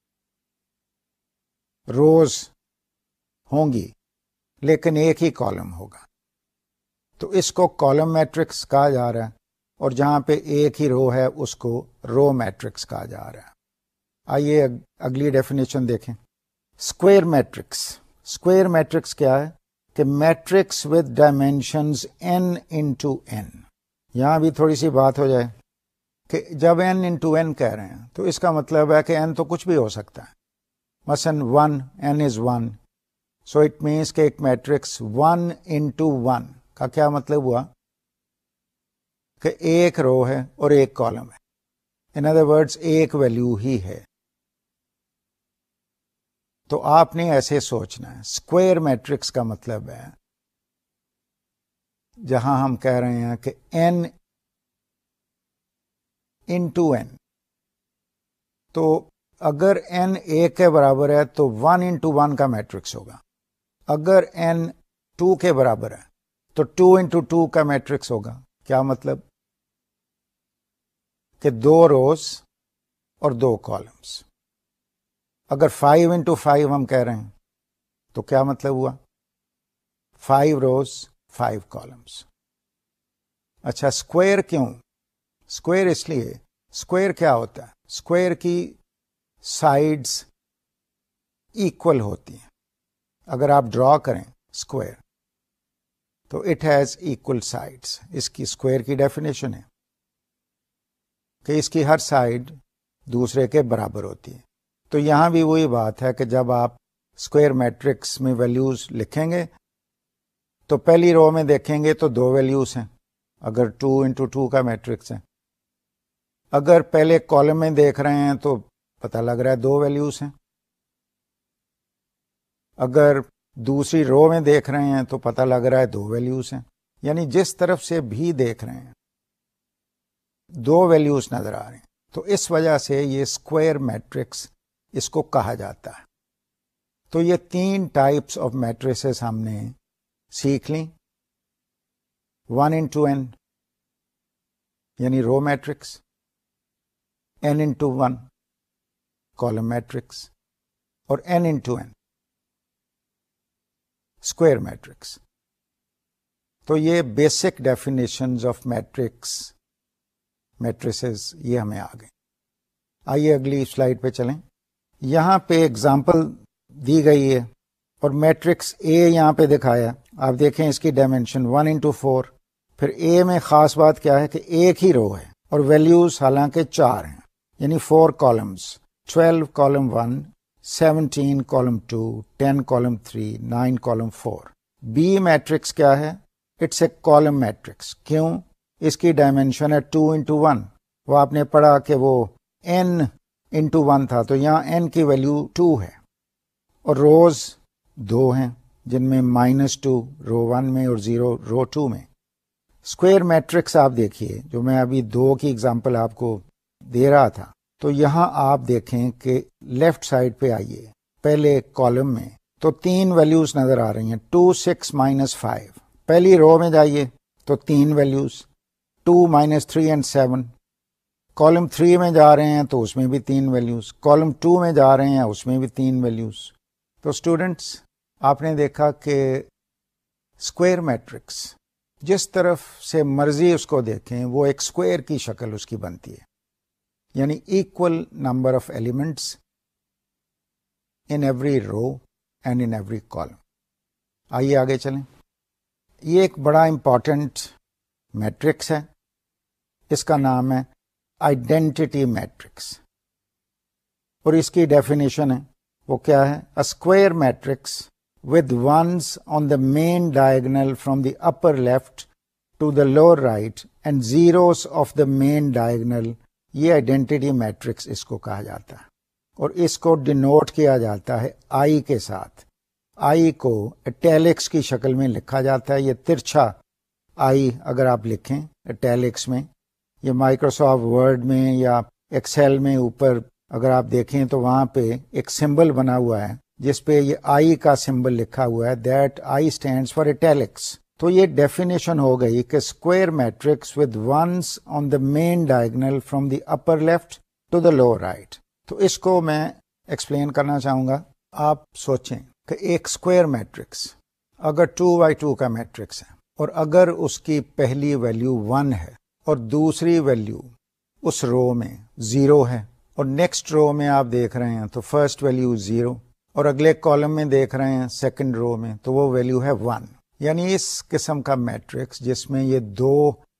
روز ہوں گی لیکن ایک ہی کالم ہوگا. تو اس کو کالم میٹرکس کہا جا رہا ہے, اور جہاں پہ ایک ہی رو ہے اس کو رو میٹرکس کہا جا رہا ہے. آئیے اگلی ڈیفینیشن دیکھیں. Square matrix. اسکوئر میٹرکس کیا ہے کہ matrix with dimensions n into n. یہاں بھی تھوڑی سی بات ہو جائے کہ جب این انٹو این کہہ رہے ہیں تو اس کا مطلب ہے کہ این تو کچھ بھی ہو سکتا ہے. مثلاً one, n is one, so it means کہ ایک میٹرکس ون انٹو ون کا کیا مطلب ہوا کہ ایک رو ہے اور ایک کالم ہے. ان ادر ورڈز ایک ویلیو ہی ہے. تو آپ نے ایسے سوچنا ہے. اسکوئر میٹرکس کا مطلب ہے جہاں ہم کہہ رہے ہیں کہ این انٹو این, تو اگر این ایک کے برابر ہے تو ون انٹو ون کا میٹرکس ہوگا. اگر این ٹو کے برابر ہے تو ٹو انٹو ٹو کا میٹرکس ہوگا. کیا مطلب کہ دو روز اور دو کالمز. اگر فائیو انٹو فائیو ہم کہہ رہے ہیں تو کیا مطلب ہوا فائیو روز فائیو کالمز. اچھا, اسکوئر کیوں؟ اسکوئر اس لیے, اسکوئر کیا ہوتا ہے, اسکوئر کی سائڈز ایکول ہوتی ہیں. اگر آپ ڈرا کریں اسکوئر تو اٹ ہیز ایکول سائڈس. اس کی اسکوئر کی ڈیفینیشن ہے کہ اس کی ہر سائڈ دوسرے کے برابر ہوتی ہے. تو یہاں بھی وہی بات ہے کہ جب آپ اسکوئر میٹرکس میں ویلیوز لکھیں گے تو پہلی رو میں دیکھیں گے تو دو ویلیوز ہیں اگر ٹو انٹو ٹو کا میٹرکس ہے. اگر پہلے کالم میں دیکھ رہے ہیں تو پتہ لگ رہا ہے دو ویلیوز ہیں. اگر دوسری رو میں دیکھ رہے ہیں تو پتہ لگ رہا ہے دو ویلیوز ہیں. یعنی جس طرف سے بھی دیکھ رہے ہیں دو ویلیوز نظر آ رہے ہیں. تو اس وجہ سے یہ اسکوئر میٹرکس اس کو کہا جاتا ہے. تو یہ تین ٹائپس آف میٹریسز ہم نے سیکھ لیں. ون انٹو این یعنی row matrix, n into one column matrix, اور n into n square matrix. تو یہ basic definitions of matrix matrices یہ ہمیں آ گئے. آئیے اگلی سلائیڈ پہ چلیں. یہاں پہ ایگزامپل دی گئی ہے اور میٹرکس اے یہاں پہ دکھایا. آپ دیکھیں اس کی ڈائمینشن ون انٹو فور. پھر اے میں خاص بات کیا ہے کہ ایک ہی رو ہے اور ویلیوز حالانکہ چار ہیں, یعنی four columns, twelve column one, seventeen column two, ten column three, nine column four. B matrix کیا ہے؟ It's a column matrix. کیوں؟ اس کی ڈائمینشن ہے ٹو انٹو ون. وہ آپ نے پڑھا کہ وہ این انٹو ون تھا, تو یہاں این کی ویلیو ٹو ہے اور روز دو ہیں جن میں مائنس ٹو رو ون میں اور زیرو رو ٹو میں. اسکوئر میٹرکس آپ دیکھیے جو میں ابھی دو کی اگزامپل آپ کو دے رہا تھا, تو یہاں آپ دیکھیں کہ لیفٹ سائڈ پہ آئیے پہلے کالم میں تو تین ویلیوز نظر آ رہی ہیں, ٹو, سکس, مائنس فائیو. پہلی رو میں جائیے تو تین values, two minus three and seven. Column three میں جا رہے ہیں تو اس میں بھی تین ویلیوز، کالم ٹو میں جا رہے ہیں اس میں بھی تین ویلیوز. تو اسٹوڈینٹس آپ نے دیکھا کہ اسکوائر میٹرکس جس طرف سے مرضی اس کو دیکھیں وہ ایک اسکوائر کی شکل اس کی بنتی ہے، یعنی equal number of elements in every row and in every column. آئیے آگے چلیں. یہ ایک بڑا امپورٹنٹ میٹرکس ہے، اس کا نام ہے آئیڈینٹی میٹرکس، اور اس کی ڈیفینیشن ہے وہ کیا ہے؟ A square matrix with ones on the main diagonal from the upper left to the lower right and zeros of the main diagonal. یہ آئیڈینٹی میٹرکس اس کو کہا جاتا ہے، اور اس کو ڈینوٹ کیا جاتا ہے آئی کے ساتھ. آئی کو اٹیلکس کی شکل میں لکھا جاتا ہے. یہ ترچھا آئی اگر آپ لکھیں اٹیلکس میں، یہ مائکروسافٹ ورڈ میں یا ایکسل میں اوپر اگر آپ دیکھیں تو وہاں پہ ایک سمبل بنا ہوا ہے جس پہ یہ آئی کا سمبل لکھا ہوا ہے، that I stands for italics. تو یہ ڈیفینیشن ہو گئی کہ square matrix with ones on the main diagonal from the upper left to the lower right. تو اس کو میں ایکسپلین کرنا چاہوں گا. آپ سوچیں کہ ایک اسکوائر میٹرکس اگر ٹو بائی ٹو کا میٹرکس ہے، اور اگر اس کی پہلی ویلیو ون ہے اور دوسری ویلیو اس رو میں زیرو ہے، اور نیکسٹ رو میں آپ دیکھ رہے ہیں تو فرسٹ ویلیو زیرو، اور اگلے کالم میں دیکھ رہے ہیں سیکنڈ رو میں تو وہ ویلیو ہے ون. یعنی اس قسم کا میٹرکس جس میں یہ دو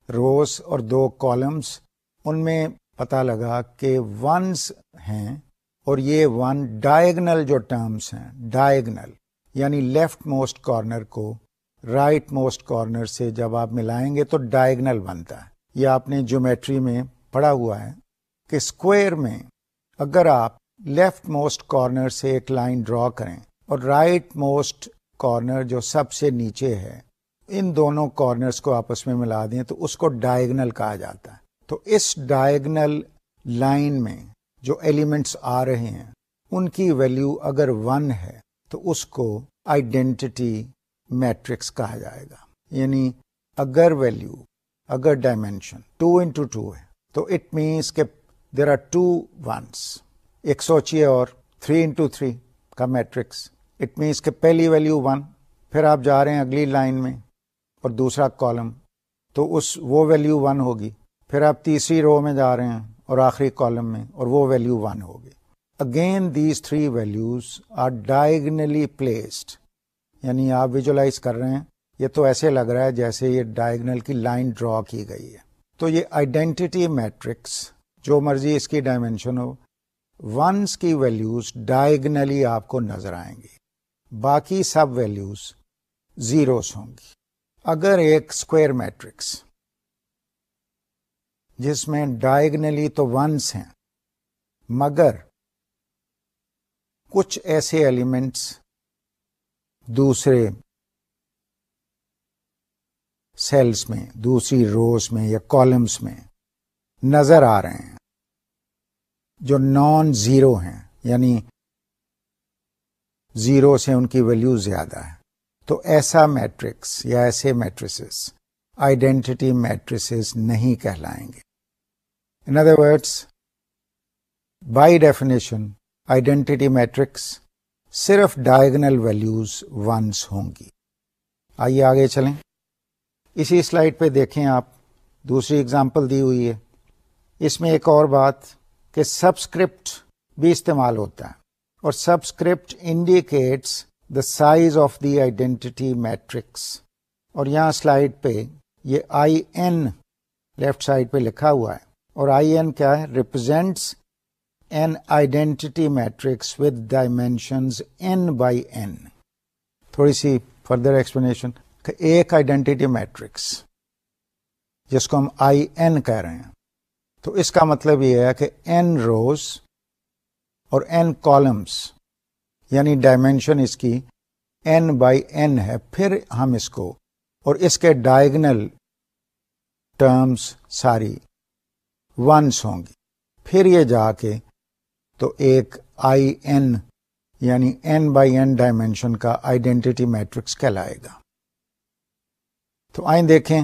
روز اور دو کالمز، ان میں پتہ لگا کہ ونز ہیں، اور یہ ون ڈائگنل جو ٹرمز ہیں، ڈائگنل یعنی لیفٹ موسٹ کارنر کو رائٹ موسٹ کارنر سے جب آپ ملائیں گے تو ڈائگنل بنتا ہے. یہ آپ نے جیومیٹری میں پڑھا ہوا ہے کہ اسکوائر میں اگر آپ لیفٹ موسٹ کارنر سے ایک لائن ڈرا کریں اور رائٹ موسٹ کارنر جو سب سے نیچے ہے، ان دونوں کارنرز کو آپس میں ملا دیں تو اس کو ڈائگنل کہا جاتا ہے. تو اس ڈائگنل لائن میں جو ایلیمنٹس آ رہے ہیں ان کی ویلیو اگر ون ہے تو اس کو آئیڈینٹی میٹرکس کہا جائے گا. یعنی اگر ویلیو اگر ڈائمینشن ٹو انٹو ٹو ہے تو اٹ مینس کہ دیر آر ٹو ونس. ایک سوچیے اور تھری انٹو تھری کا میٹرکس، اٹ مینس کہ پہلی ویلیو ون، پھر آپ جا رہے ہیں اگلی لائن میں اور دوسرا کالم تو اس وہ ویلیو ون ہوگی، پھر آپ تیسری رو میں جا رہے ہیں اور آخری کالم میں اور وہ ویلیو ون ہوگی. Again these three values are diagonally placed. یعنی آپ ویژولائز کر رہے ہیں، یہ تو ایسے لگ رہا ہے جیسے یہ ڈائگنل کی لائن ڈرا کی گئی ہے. تو یہ آئیڈینٹی میٹرکس جو مرضی اس کی ڈائمینشن ہو، ونس کی ویلیوز ڈائگنلی آپ کو نظر آئیں گی، باقی سب ویلیوز زیروز ہوں گی. اگر ایک اسکوائر میٹرکس جس میں ڈائگنلی تو ونس ہیں مگر کچھ ایسے ایلیمنٹس دوسرے سیلز میں، دوسری روز میں یا کالمز میں نظر آ رہے ہیں جو نان زیرو ہیں، یعنی زیرو سے ان کی ویلیو زیادہ ہے، تو ایسا میٹرکس یا ایسے میٹریسز آئیڈینٹی میٹریسز نہیں کہلائیں گے. In other words, by definition identity matrix صرف ڈائگنل ویلیوز ونس ہوں گی. آئیے آگے چلیں. اسی سلائیڈ پہ دیکھیں آپ، دوسری اگزامپل دی ہوئی ہے. اس میں ایک اور بات کہ سبسکرپٹ بھی استعمال ہوتا ہے، اور subscript indicates the size of the identity matrix. اور یہاں سلائیڈ پہ یہ آئی این لیفٹ سائڈ پہ لکھا ہوا ہے، اور آئی این کیا ہے؟ Represents n identity matrix with dimensions n by n. تھوڑی سی فردر ایکسپلینیشن کہ ایک آئیڈینٹی میٹرکس جس کو ہم آئی این کہہ رہے ہیں، تو اس کا مطلب یہ ہے کہ این روز اور این کالمز، یعنی ڈائمینشن اس کی این بائی این ہے. پھر ہم اس کو اور اس کے ڈائگنل ٹرمز ساری ونس ہوں گی، پھر یہ جا کے تو ایک آئی این یعنی این بائی این ڈائمینشن کا آئیڈینٹی میٹرکس کہلائے گا. تو آئیں دیکھیں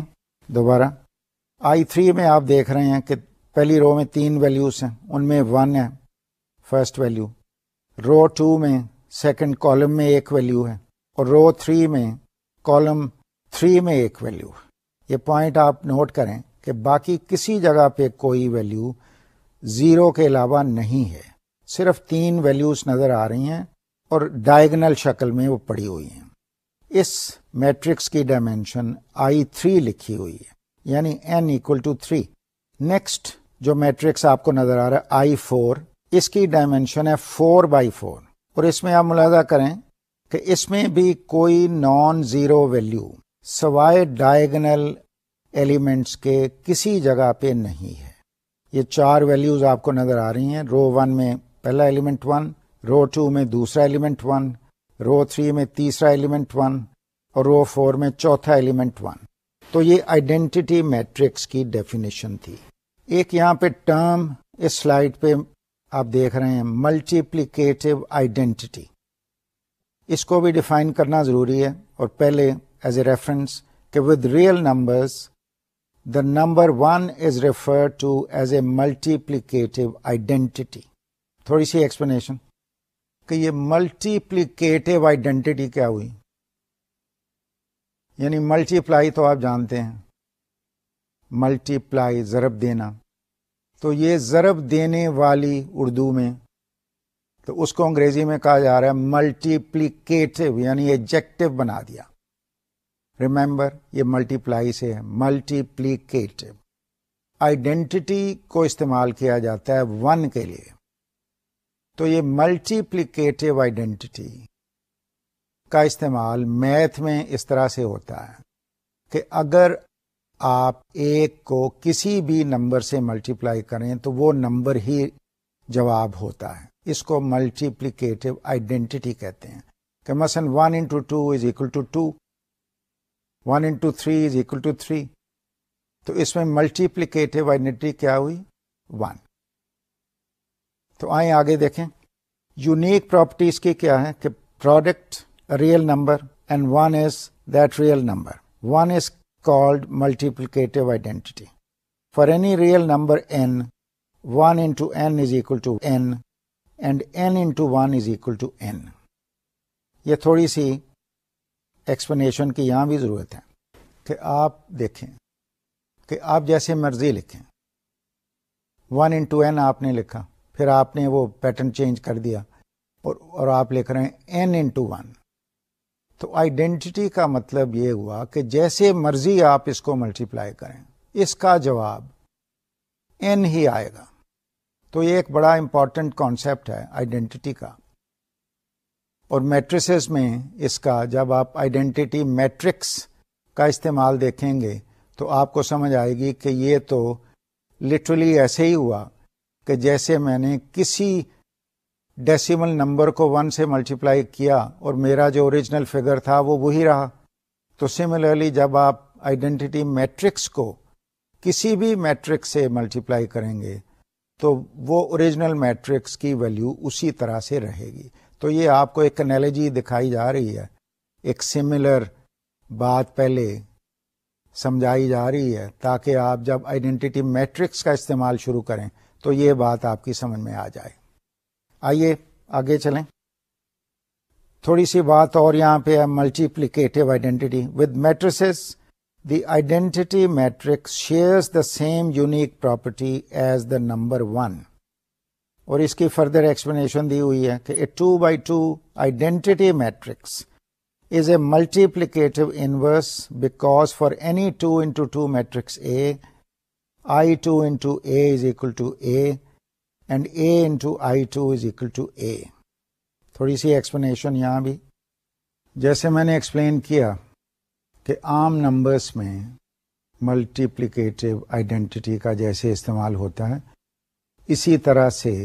دوبارہ آئی تھری میں آپ دیکھ رہے ہیں کہ پہلی رو میں تین ویلیوز ہیں، ان میں ون ہے فرسٹ ویلیو، رو ٹو میں سیکنڈ کالم میں ایک ویلیو ہے، اور رو تھری میں کالم تھری میں ایک ویلیو ہے. یہ پوائنٹ آپ نوٹ کریں کہ باقی کسی جگہ پہ کوئی ویلیو زیرو کے علاوہ نہیں ہے، صرف تین ویلیوز نظر آ رہی ہیں اور ڈائگنل شکل میں وہ پڑی ہوئی ہیں. اس میٹرکس کی ڈائمینشن آئی تھری لکھی ہوئی ہے، یعنی n equal to three. Next جو میٹرکس آپ کو نظر آ رہا ہے آئی فور، اس کی ڈائمینشن ہے فور بائی فور، اور اس میں آپ ملاحظہ کریں کہ اس میں بھی کوئی نان زیرو ویلیو سوائے ڈائگنل ایلیمنٹس کے کسی جگہ پہ نہیں ہے. یہ چار ویلیوز آپ کو نظر آ رہی ہیں، رو ون میں پہلا ایلیمنٹ ون، رو ٹو میں دوسرا ایلیمنٹ ون، رو تھری میں تیسرا ایلیمنٹ ون، اور رو فور میں چوتھا ایلیمنٹ ون. تو یہ آئیڈینٹی میٹرکس کی ڈیفینیشن تھی. ایک یہاں پہ ٹرم اس سلائیڈ پہ آپ دیکھ رہے ہیں، ملٹیپلیکیٹو آئیڈینٹی. اس کو بھی ڈیفائن کرنا ضروری ہے، اور پہلے ایز اے ریفرنس کہ with real numbers the number one is referred to as a multiplicative identity. تھوڑی سی ایکسپلینیشن کہ یہ ملٹیپلیکیٹو آئیڈینٹی کیا ہوئی. یعنی ملٹی پلائی تو آپ جانتے ہیں، ملٹی پلائی ضرب دینا، تو یہ ضرب دینے والی اردو میں، تو اس کو انگریزی میں کہا جا رہا ہے ملٹیپلیکیٹو، یعنی ایڈجیکٹو بنا دیا. ریممبر یہ ملٹی پلائی سے ہے، ملٹیپلیکیٹو. آئیڈینٹی کو استعمال کیا جاتا ہے ون کے لیے. تو یہ ملٹیپلیکیٹو آئیڈینٹی کا استعمال میتھ میں اس طرح سے ہوتا ہے کہ اگر آپ ایک کو کسی بھی نمبر سے ملٹیپلائی کریں تو وہ نمبر ہی جواب ہوتا ہے. اس کو ملٹیپلیکیٹو آئیڈینٹی کہتے ہیں کہ مثلا one into two is equal to two, one into three is equal to three. تو اس میں ملٹیپلیکیٹو آئیڈینٹی کیا ہوئی؟ ون. تو آئیں آگے دیکھیں. یونیک پراپرٹیز کی کیا ہے کہ product real number and one is that real number. One is called multiplicative identity. For any real number n, one into n is equal to n and n into one is equal to n. یہ تھوڑی سی explanation کی یہاں بھی ضرورت ہے کہ آپ دیکھیں کہ آپ جیسے مرضی لکھیں. ون انٹو این آپ نے لکھا، پھر آپ نے وہ پیٹرن چینج کر دیا اور اور آپ لکھ رہے ہیں این انٹو ون. تو آئیڈینٹی کا مطلب یہ ہوا کہ جیسے مرضی آپ اس کو ملٹیپلائی کریں، اس کا جواب این ہی آئے گا. تو یہ ایک بڑا امپورٹنٹ کانسیپٹ ہے آئیڈینٹی کا. اور میٹریسز میں اس کا جب آپ آئیڈینٹی میٹرکس کا استعمال دیکھیں گے تو آپ کو سمجھ آئے گی کہ یہ تو لٹرلی ایسے ہی ہوا کہ جیسے میں نے کسی ڈیسیمل نمبر کو ون سے ملٹیپلائی کیا اور میرا جو اوریجنل فگر تھا وہ وہی رہا. تو سملرلی جب آپ آئیڈینٹی میٹرکس کو کسی بھی میٹرکس سے ملٹیپلائی کریں گے تو وہ اوریجنل میٹرکس کی ویلیو اسی طرح سے رہے گی. تو یہ آپ کو ایک انالوجی دکھائی جا رہی ہے، ایک سملر بات پہلے سمجھائی جا رہی ہے تاکہ آپ جب آئیڈینٹی میٹرکس کا استعمال شروع کریں تو یہ بات آپ کی سمجھ میں آ جائے. آئیے آگے چلیں. تھوڑی سی بات اور یہاں پہ ہے multiplicative identity. With matrices the identity matrix shares the same unique property as the number one. اور اس کی فردر ایکسپلینیشن دی ہوئی ہے کہ a two by two identity matrix is a multiplicative inverse because for any two into two matrix A, I two into A is equal to A and A into I two is equal to A. تھوڑی سی explanation یہاں بھی جیسے میں نے explain کیا کہ عام نمبرز میں ملٹیپلیکیٹو آئیڈینٹی کا جیسے استعمال ہوتا ہے اسی طرح سے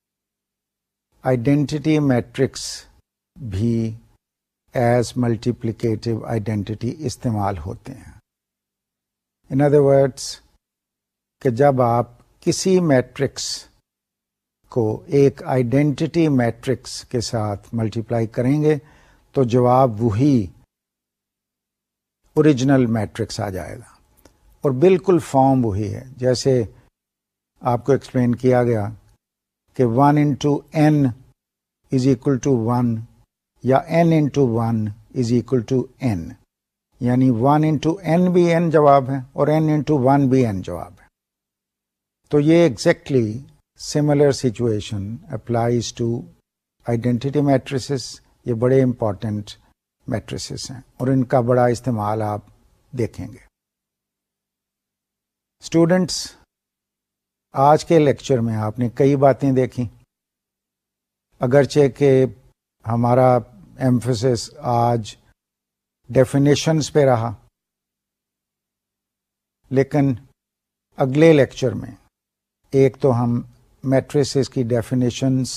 آئیڈینٹی میٹرکس بھی ایز ملٹیپلیکیٹو آئیڈینٹی استعمال ہوتے ہیں. ان ادر ورڈس کہ جب آپ کسی میٹرکس کو ایک آئیڈینٹی میٹرکس کے ساتھ ملٹیپلائی کریں گے تو جواب وہی اوریجنل میٹرکس آ جائے گا. اور بالکل فارم وہی ہے جیسے آپ کو ایکسپلین کیا گیا کہ one into n is equal to one یا n into one is equal to n, یعنی ون انٹو این بھی این جواب ہے اور این انٹو ون بھی این جواب ہے. تو یہ exactly similar situation applies to identity matrices. یہ بڑے امپورٹنٹ میٹریسز ہیں اور ان کا بڑا استعمال آپ دیکھیں گے. اسٹوڈنٹس، آج کے لیکچر میں آپ نے کئی باتیں دیکھی، اگرچہ کہ ہمارا ایمفسس آج ڈیفینیشنز پہ رہا، لیکن اگلے لیکچر میں ایک تو ہم میٹریسز کی ڈیفینیشنز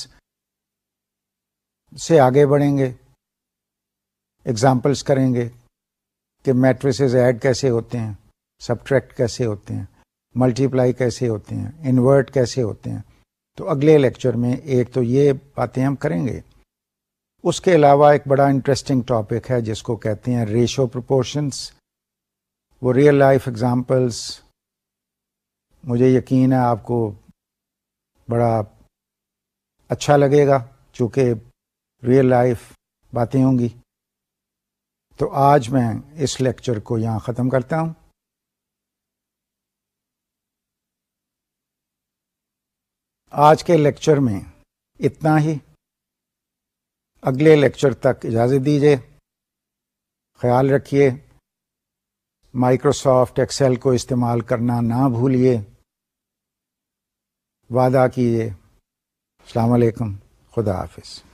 سے آگے بڑھیں گے، ایگزامپلس کریں گے کہ میٹریسز ایڈ کیسے ہوتے ہیں، سبٹریکٹ کیسے ہوتے ہیں، ملٹیپلائی کیسے ہوتے ہیں، انورٹ کیسے ہوتے ہیں. تو اگلے لیکچر میں ایک تو یہ باتیں ہم کریں گے. اس کے علاوہ ایک بڑا انٹرسٹنگ ٹاپک ہے جس کو کہتے ہیں ریشو پروپورشنس. وہ ریئل لائف ایگزامپلس مجھے یقین ہے آپ کو بڑا اچھا لگے گا چونکہ ریئل لائف باتیں ہوں گی. تو آج میں اس لیکچر کو یہاں ختم کرتا ہوں. آج کے لیکچر میں اتنا ہی. اگلے لیکچر تک اجازت دیجیے. خیال رکھیے، مائکروسافٹ ایکسل کو استعمال کرنا نہ بھولیے. وعدہ کیجیے. السلام علیکم، خدا حافظ.